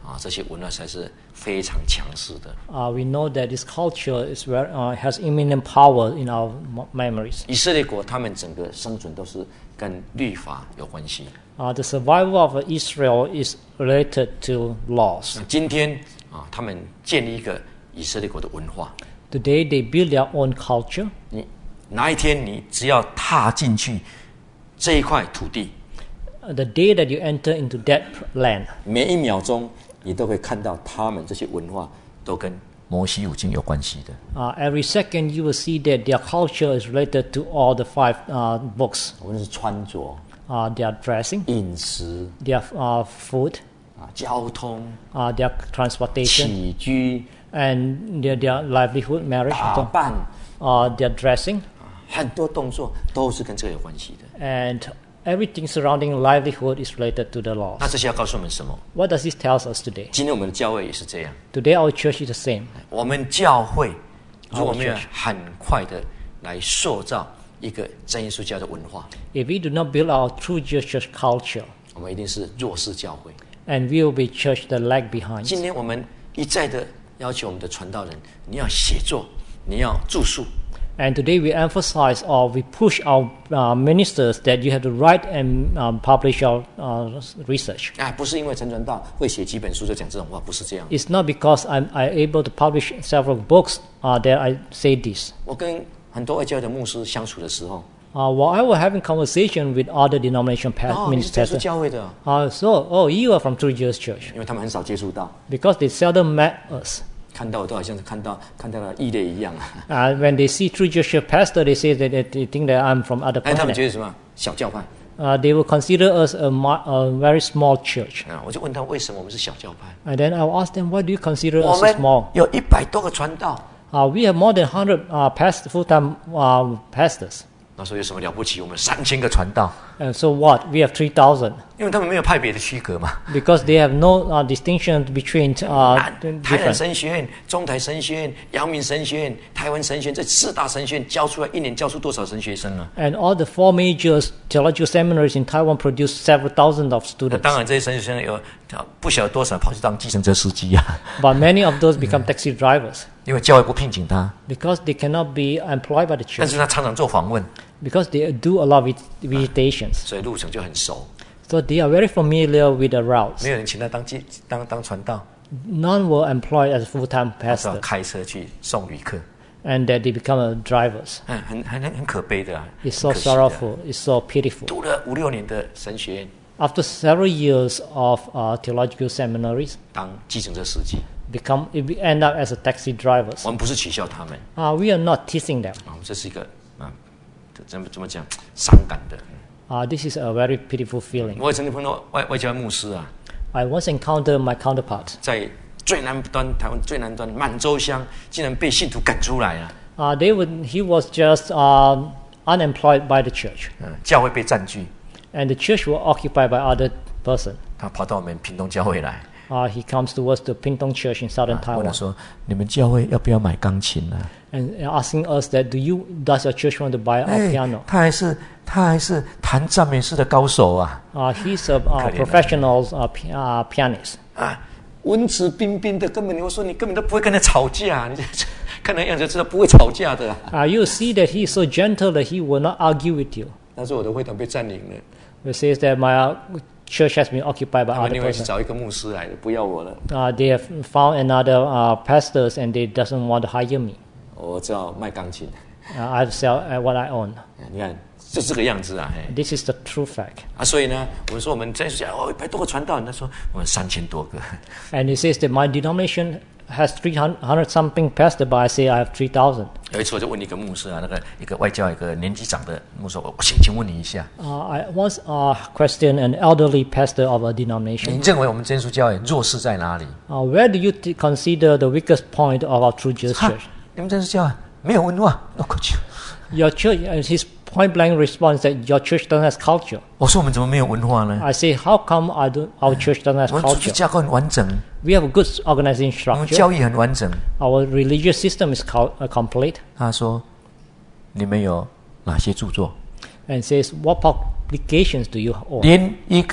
啊，这些文化才是非常强势的。 Uh, we know that this culture is where, uh, has imminent power in our m- memories. 以色列国他们整个生存都是跟律法有关系。 Uh, the survival of Israel is related to laws. 那今天啊，他们建立一个以色列国的文化。 Today they build their own culture. 你哪一天你只要踏进去这一块土地， Uh, the day that you enter into that land, 每一秒钟你都会看到他们这些文化都跟摩西五经有关系的。 uh, every second you will see that their culture is related to all the five uh, books. 无论是穿着、 Uh, their dressing, 饮食 their uh, food, 啊、交通、 uh, their transportation, 起居、 and their, their livelihood, marriage, 打扮， uh, their dressing, 很多动作都是跟这个有关系的。 and everything surrounding livelihood is related to the laws. 那这些要告诉我们什么？ What does this tell us today? 今天我们的教会也是这样。 Today our church is the same. 我们教会如果 Our 没有 church. 很快的来塑造一个真耶稣教的文化， If we do not build our true Jewish church culture, 我们一定是弱势教会。 and we will be church that lag behind. 今天我们一再的要求我们的传道人，你要写作，你要著述， And today we emphasize or we push our uh, ministers that you have to write and um, publish our uh, research. 哎，不是因为陈传道会写几本书就讲这种话，不是这样。 It's not because I'm, I'm able to publish several books uh, that I say this. 我跟很多外教会的牧师相处的时候， Uh, while I was having conversation with other denomination pa- 哦，你是真耶稣 ministers, 教会的， uh, so, oh, you are from True Jewish Church. 因为他们很少接触到， Because they seldom met us. 看到我都好像是看到看到了异类一样啊。 Uh, when they see True Jewish pastor, they say that that they think that I'm from other 哎，他们 planet. 觉得什么小教派 Uh, they will consider us a, ma- a very small church. 啊？我就问他为什么我们是小教派？ And then I'll ask them, why do you consider 我 us 们 small? 有一百多个传道， Uh, we have more than one hundred uh, past, full-time uh, pastors. 那说有什么了不起？我们三千个传道， And so what? We have three thousand. 因为他们没有派别的区隔嘛。 Because they have no uh, distinction between uh, 南台南 different. 神学院、中台神学院、阳明神学院、台湾神学院这四大神学院教出来，一年教出多少神学生啊？ And all the four major theological seminaries in Taiwan produce several thousand of 那 students. 当然，这些神学生有不晓得多少跑去当计程车司机啊， But many of those become taxi drivers 因为教会不聘请他， because they cannot be employed by the 但 church 是他常常做访问， because they do a lot of vis- visitations. 所以路程就很熟。 So they are very familiar with the routes. 没有人请他当记当当传道， None were employed as full-time 他是要 pastors, 开车去送旅客， and that they become uh, drivers. 嗯，很很很很可悲的啊， It's so 很可惜的 sorrowful. It's so pitiful. 读了五六年的神学院， After several years of uh, theological seminaries, 当计程车司机， become we end up as a taxi drivers. 我们不是取笑他们 Uh, we are not teasing them. 啊，这是一个啊，这怎么怎么讲，伤感的。 Uh, this is a very pitiful feeling. 我也曾经碰到外外教牧师啊， I once encountered my counterpart. 在最南端台湾最南端满洲乡，竟然被信徒赶出来啊！ Uh, they would, he was just uh, unemployed by the church, 嗯，教会被占据， and the church was occupied by other person. 他跑到我们屏东教会来， Uh, he comes towards the Pingtung Church in southern 问他 Taiwan, 说：“你们教会要不要买钢琴呢、啊？” and asking us that, do you, does your church want to buy a 哎 piano? 他还是他还是弹赞美诗的高手啊！ Uh, he's a uh, 可怜的。 professional uh, pi- uh, pianist. 啊，文质彬彬的，根本我说你根本都不会跟他吵架，你这看那样子就知道不会吵架的、啊。 Uh, you see that he is so gentle that he will not argue with you. 他说我的会堂被占领了， It says that my uh, church has been occupied by 他们 other 另外去 person. 找一个牧师来的，不要我了。 Uh, they have found another uh, pastors and they doesn't want to hire me. 我只好卖钢琴。 Uh, I sell uh, what I own. 你看，就这个样子啊，嘿。 This is the true fact. 啊，所以呢，我说我们在讲哦，一百多个传道人，他说我们三千多个， And it says that my denomination has three hundred something pastors, but I say I have three thousand. 有一次我就问一个牧师啊，那个一个外教一个年纪长的牧师，我我请请问你一下， Uh, I once uh, questioned an elderly pastor of a 你 denomination. 认为我们真耶稣教会弱势在哪里？ Uh, where do you t- consider the weakest point of our true Jewish 哈 church? 你们真耶稣教会没有文化，我过去。 Your church, uh, his point blank response that your church doesn't have culture. 我说我们怎么没有文化呢？ I say, how come I don't, our church doesn't have 我们组织 culture? 架构很完整， We have a good organization 我们 structure. 教育很完整。 Our religious system is co- uh, complete. 他说你们有哪些著作？ And says, what publications do you own? 连一个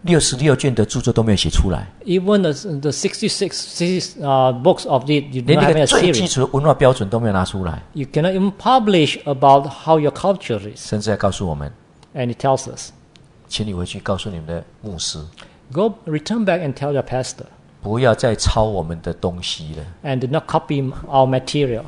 六十六卷的著作都没有写出来， Even the, the sixty-six uh, books of it, you do 连 not 那 have 个 a 最基 series. 础的文化标准都没有拿出来， You cannot even publish about how your culture is. 甚至还告诉我们， And it tells us, 请你回去告诉你们的牧师， go return back and tell your pastor, 不要再抄我们的东西了。 and do not copy our material.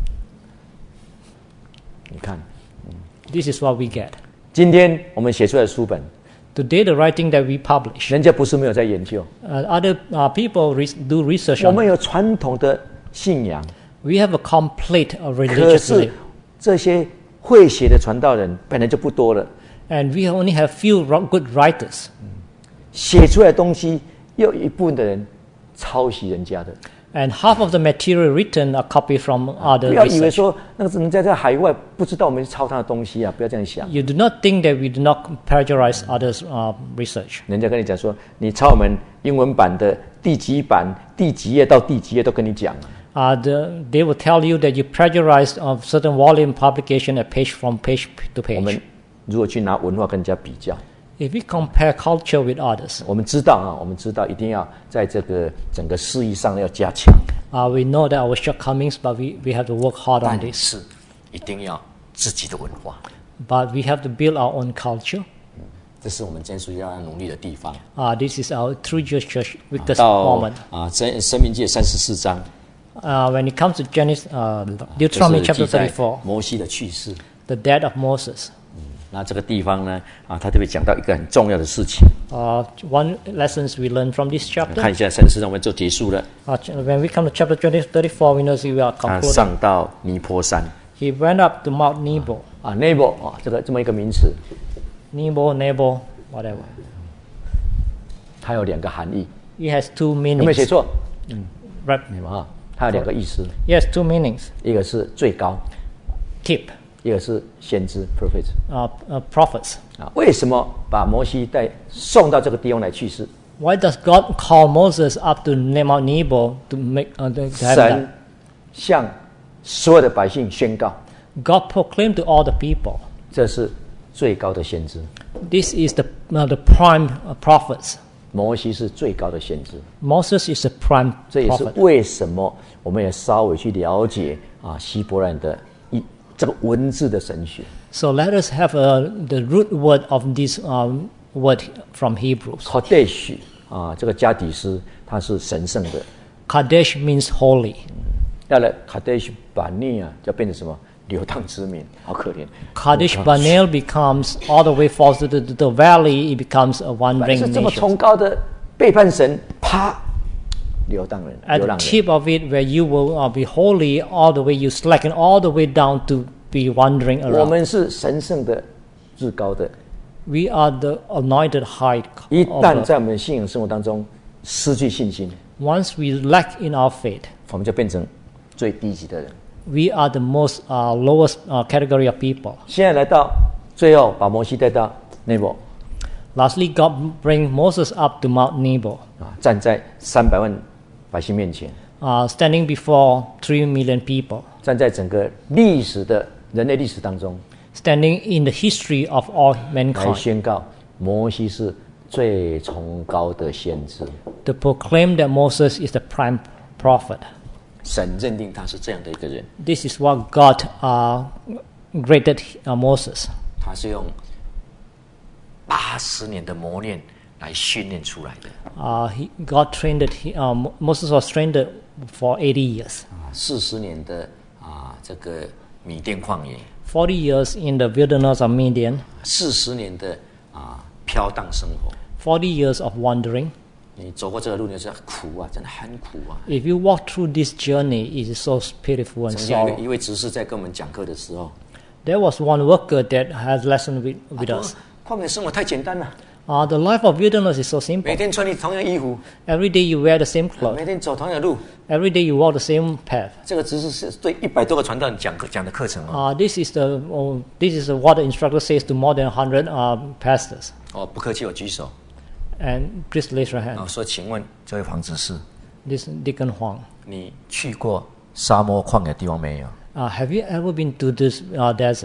你看， This is what we get. 今天我们写出来的书本， Today, the writing that we publish, 人家不是没有在研究， uh, other uh, people re- do research 我 on 们 it. 有传统的信仰， We have a complete uh, 可 religious 是 belief. 这些会写的传道人本来就不多了， And we only have few ro- good writers. 写出来的东西又有一部分的人抄袭人家的。 And half of the material written are copied from 不 other 要以为 research. 说那个人家在海外不知道我们是抄他的东西啊，不要这样想。 You do not think that we do not plagiarize others' uh, research. 人家跟你讲说，你抄我们英文版的第几版、第几页到第几页都跟你讲。 Uh, the, they will tell you that you plagiarized of certain volume publication a page from page to 我们 page. 如果去拿文化跟人家比较， If we compare culture with others, 我们知道啊，我们知道一定要在这个整个事宜上要加强， uh, we know that our shortcomings, but we, we have to work hard on 但 this. 是一定要自己的文化， But we have to build our own culture. 这是我们真是要努力的地方。 Uh, this is our True Jewish Church weakest 到 moment. 啊，生生命记三十四章， Uh, when it comes to Genesis, uh, 就 Deuteronomy 是 chapter 记载 thirty-four, 摩西的去世。 the death of Moses. 那这个地方呢，啊，他特别讲到一个很重要的事情。 Uh, one lessons we learn from this 看 chapter. 一下三十四章，我们就结束了。 Uh, ch- when we come to chapter thirty-four, we know we are 他 concluding. 上到尼坡山 He went up to Mount Nebo. 啊 ，neighbor 啊，这个这么一个名词， Nebo, Nebo, whatever. 它有两个含义， It has two 有没有写 meanings. 错？ Right. 你们啊，它有两个意思， It has two meanings. 一个是最高， Tip, 一个是先知 prophet。 uh, uh, prophets. 啊，为什么把摩西带送到这个地方来去世？ Why does God call Moses up to Mount Nebo to make uh, to to have 神 that? 向所有的百姓宣告， God proclaimed to all the people, 这是最高的先知。 this is the uh, the prime uh, prophets. 摩西是最高的先知， Moses is the prime 这也是 prophet. 为什么我们也稍微去了解啊希伯来的一这个文字的神学。 So let us have uh, the root word of this um, word from Hebrews. Kodesh 啊，这个加底斯它是神圣的， Kadesh means holy. 要了 Kadesh 把尼啊，就变成什么流荡之民，好可怜。 Kadesh Barnea becomes all the way falls to the, to the valley. It becomes a 本来 wandering 是这么 nation. 崇高的背叛神，啪，流荡人， At 流 the 浪人。 tip of it, where you will uh, be holy, all the way you slacken all the way down to be wandering 我 around. 们是神圣的、至高的。 We are the anointed high. 一 of 旦 the- 在我们的信仰生活当中失去信心， Once we lack in our faith, 我们就变成最低级的人。 we are the most uh, lowest uh, category of people. 现在来到最后，把摩西带到内伯 Lastly, God bring Moses up to Mount Nebo, 啊，站在三百万百姓面前， uh, standing before three million people, 站在整个历史的人类历史当中， standing in the history of all 来 mankind, 宣告摩西是最崇高的先知。 to proclaim that Moses is the prime prophet. 神认定他是这样的一个人， This is what God uh, graded uh, Moses. 他是用八十年的磨练来训练出来的。 Uh, he, God trained it, he, uh, Mo- Moses was trained for eighty years. 啊，四十年的啊这个米甸旷野， forty years in the wilderness of Midian, 四十年的啊飘荡生活。 forty years of wandering. 你走过这个路，你就知道苦啊，真的很苦啊。 If you walk through this journey, it is so pitiful and 曾经有一 sorrow. 个一位执事在跟我们讲课的时候， There was one worker that has lesson with, 他 with 说 us. 旷野生活太简单了， Uh, the life of wilderness is so 每 simple. 天穿你同样衣服， Every day you wear the same clothes. 每天走同样的路。 Every day you walk the same path. 这个执事是对一百多个传道人讲课讲的课程哦。 Uh, this is the oh, this is what the instructor says to more than one hundred uh, pastors. 哦，不客气，我举手。 And please raise your hand. 哦，说，请问这位黄执事， This Deacon Huang. 你去过沙漠旷野地方没有？ Uh, have you ever been to this uh, desert?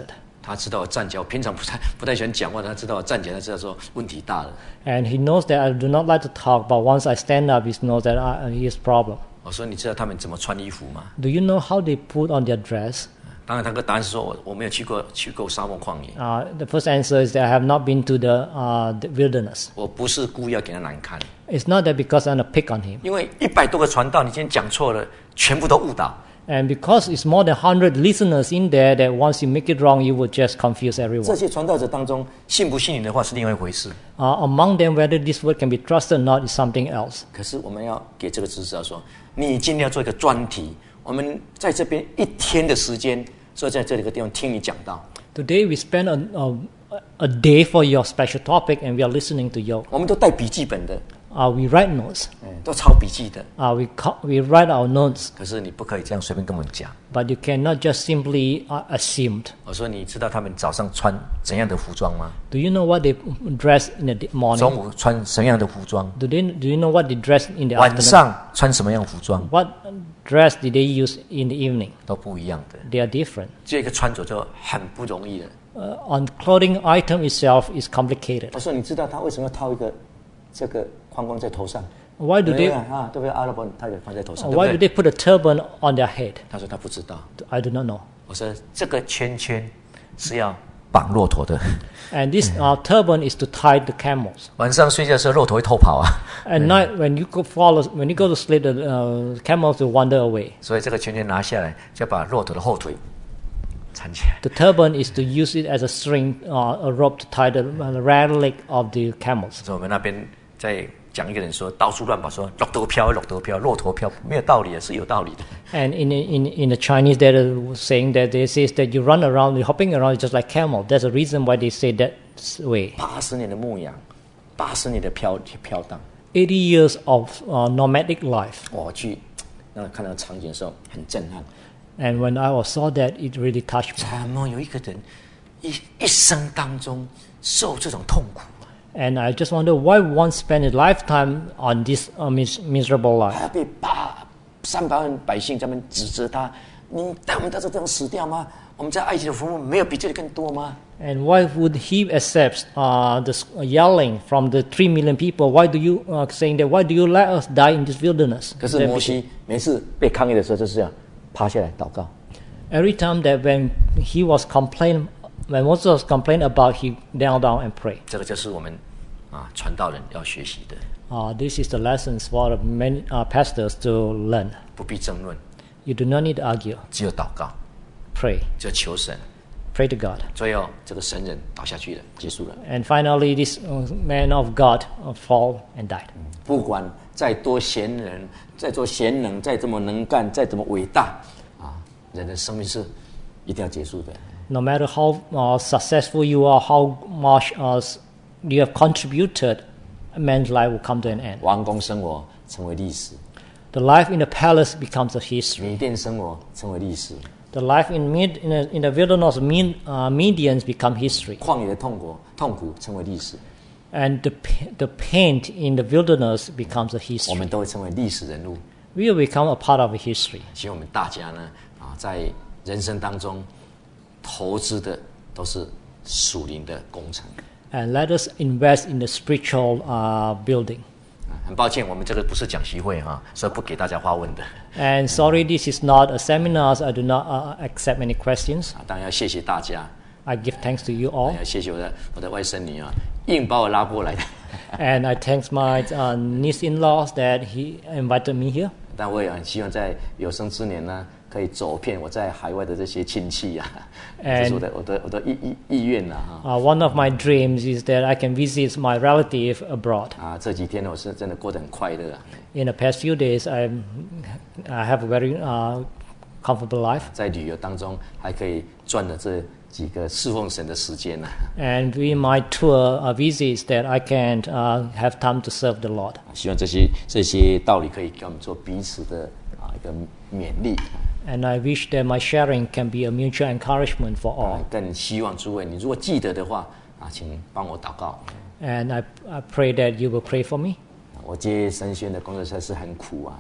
他知道我站起来，我平常不太不太喜欢讲话，他知道我站起来，他知道说问题大了。 And he knows that I do not like to talk, but once I stand up, he knows that I, he has problem. 我说你知道他们怎么穿衣服吗？ Do you know how they put on their dress? 当然，他的答案是说我我没有去过去过沙漠旷野， Uh, the first answer is that I have not been to the, uh, the wilderness. 我不是故意要给他难看， It's not that because I want to pick on him. 因为一百多个传道，你今天讲错了，全部都误导。 And because it's more than one hundred listeners in there, that once you make it wrong, you will just confuse 这 everyone. 些传道者当中，信不信你的话是另外一回事。 Uh, among them, whether this word can be trusted or not is something else. 可是我们要给这个知识要说，你今天要做一个专题，我们在这边一天的时间，坐在这里个地方听你讲道。 Today, we spend a, a, a day for your special topic, and we are listening to you. 我们都带笔记本的， Uh, we write notes. 嗯，都抄笔记的。 Uh, we, co- we write our notes, 可是你不可以这样随便跟我们讲。 but you cannot just simply uh, assume. 我说你知道他们早上穿怎样的服装吗？ Do you know what they dress in the d- 中 morning? 午穿什么样的服装？ Do they do you know what they dress in the 晚 afternoon? 上穿什么样的服装？ What dress did they use in the evening? 都不一样的。 They are different. 这个穿着就很不容易了。 Uh, on clothing item itself is complicated. 我说你知道他为什么要套一个这个框框在头上？ Why do 对 they 不对啊？对不对？阿拉伯他也放在头上，对 why 不 do 对？ they put a turban on their head? 他说他不知道。 I do not know. 我说这个圈圈是要绑骆驼的， And this uh, turban is to tie the camels. 晚上睡觉的时候骆驼会偷跑啊， At night, when you go fall, when you go to sleep, the uh, camels will wander away. 所以这个圈圈拿下来就把骆驼的后腿缠起来。 The turban is to use it as a string, uh, a rope to tie the, uh, the right leg of the camels. 所以我们那边在讲一个人说到处乱跑，说骆驼飘，骆驼飘，骆驼飘，没有道理也是有道理的。 And in in in the Chinese, they're saying that they say that you run around, you're hopping around just like camel. There's a reason why they say that way. 八十年的牧羊，八十年的飘飘荡， eighty years of uh, nomadic life. 我去那看到场景的时候很震撼。 And when I was saw that, it really touched me. 怎么有一个人一一生当中受这种痛苦？ And I just wonder why one spend a lifetime on this uh, mis- miserable life. 还要被八三百万百姓他们指责他，你带我们到这地方死掉吗？我们在埃及的服务没有比这里更多吗？ And why would he accept uh, this yelling from the three million people? Why do you uh, saying that? Why do you let us die in this wilderness? 可是摩西每次被抗议的时候，就是这样趴下来祷告。 Every time that when he was complain, when Moses was complaining about, he knelt down and prayed. 这个就是我们啊传道人要学习的， Uh, this is the lessons for the many uh, pastors to learn. 不必争论， You do not need to argue. 只有祷告， Pray. 只有求神。 Pray to God. 最后这个神人倒下去了，结束了。 And finally, this uh, man of God uh, fall and died. 不管再多贤人，再多贤能，再这么能干，再怎么伟大啊，人的生命是一定要结束的。 No matter how uh, successful you are, how much uh, you have contributed, a man's life will come to an end. 王宫生活成为历史， The life in the palace becomes a history. 米甸生活成为历史， The life in, mid, in, the, in the wilderness of Med, uh, Medians become history. 旷野的痛苦痛苦成为历史， And the, p- the pain in the wilderness becomes a 我 history. 们都会成为历史人物。 We will become a part of a history. 希望我们大家呢啊，在人生当中投资的都是属灵的工程。 And let us invest in the spiritual uh, building. 啊很抱歉，我们这个不是讲习会哈，所以不给大家发问的。 And sorry, this is not a seminar. So I do not uh, accept any questions. 啊，当然要谢谢大家， I give thanks to you all. 要谢谢我的我的外甥女啊，硬把我拉过来的。 And I thank my uh, niece-in-laws that he invited me here. 但我也很希望在有生之年呢，可以走遍我在海外的这些亲戚呀、啊，这是我的我的我的意意意愿呐哈。 Uh, one of my dreams is that I can visit my relative abroad. 啊，这几天呢，我是真的过得很快乐啊， In the past few days, I'm, I have a very uh, comfortable life. 在旅游当中还可以赚了这几个侍奉神的时间呐、啊。 And in my tour uh, visits, that I can uh, have time to serve the Lord. 希望这些这些道理可以给我们做彼此的啊一个勉励。 And I wish that my sharing can be a mutual encouragement for 啊 all. 更希望诸位，你如果记得的话啊，请帮我祷告。 And I, I pray that you will pray for me. 我接神学院的工作实在是很苦啊，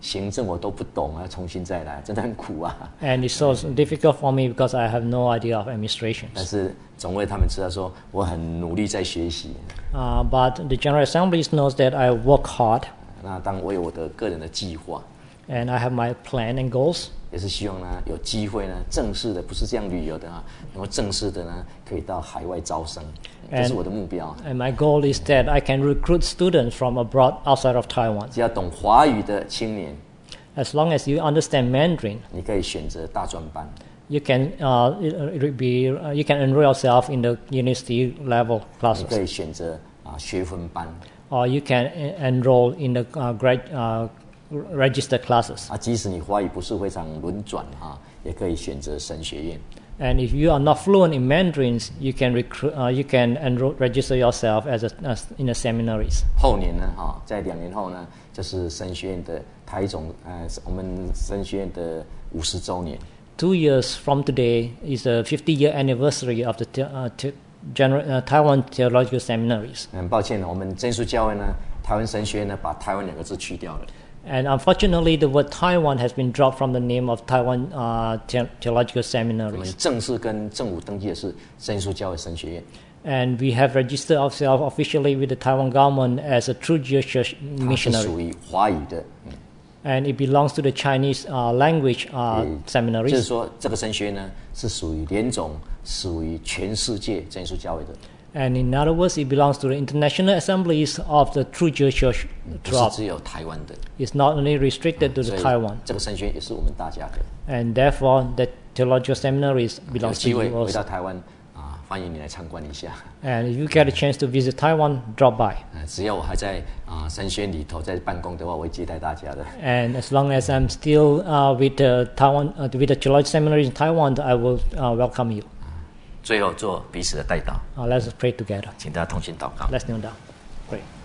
行政我都不懂啊，重新再来，真的很苦啊。 And it's so difficult for me because I have no idea of administration. 但是总会他们知道说我很努力在学习。 Uh, but the General Assembly knows that I work hard. 那当我有我的个人的计划。 And I have my plan and goals. 也是希望呢，有机会呢，正式的不是这样旅游的啊，能够正式的呢，可以到海外招生，这是我的目标。 And my goal is that I can recruit students from abroad outside of Taiwan. 只要懂华语的青年 As long as you understand Mandarin, 你可以选择大专班。 you can uh, it, it be uh, you can enroll yourself in the university level 你 classes, 可以选择啊学分班 or you can en- enroll in the uh, grad uh, registered classes. 啊，即使你华语不是非常轮转哈、啊，也可以选择神学院。 And if you are not fluent in Mandarins, you can recruit, uh, you can enroll, register yourself as a as in the seminaries. 后年呢，哈、在两年后呢，就是神学院的台总呃，我们神学院的五十周年。 Two years from today is the fifty-year anniversary of the te- uh, te- General, uh, Taiwan Theological Seminaries. 很抱歉呢，我们真耶稣教会呢，台湾神学院呢，把台湾两个字去掉了。 And unfortunately, the word Taiwan has been dropped from the name of Taiwan uh, the- Theological 我们 Seminaries. 正式跟政府登记的是真耶稣教会神学院， And we have registered ourselves officially with the Taiwan government as a true Jewish church 它是 missionary. 属于华语的。嗯 And it belongs to the Chinese uh, language uh, 就是 seminaries. 说，这个神学院呢是属于联总，属于全世界真耶稣教会的， And in other words, it belongs to the international assemblies of the true Jewish church 不是 throughout. 只有台湾的。 It's not only restricted to 所 the 以 Taiwan. 这个神学院也是我们大家的。 And therefore, the theological seminaries 有 belongs to 机 you 会回到 also. 台湾啊，欢迎你来参观一下。 And if you get a chance to visit Taiwan, drop by. 呃，只要我还在啊神学院里头在办公的话，我会接待大家的。 And as long as I'm still uh, with the Taiwan, uh, with the theological seminary in Taiwan, I will uh, welcome you. 最后做彼此的代祷， Uh, let's pray together. 请大家同心祷告。 Let's kneel down. Pray.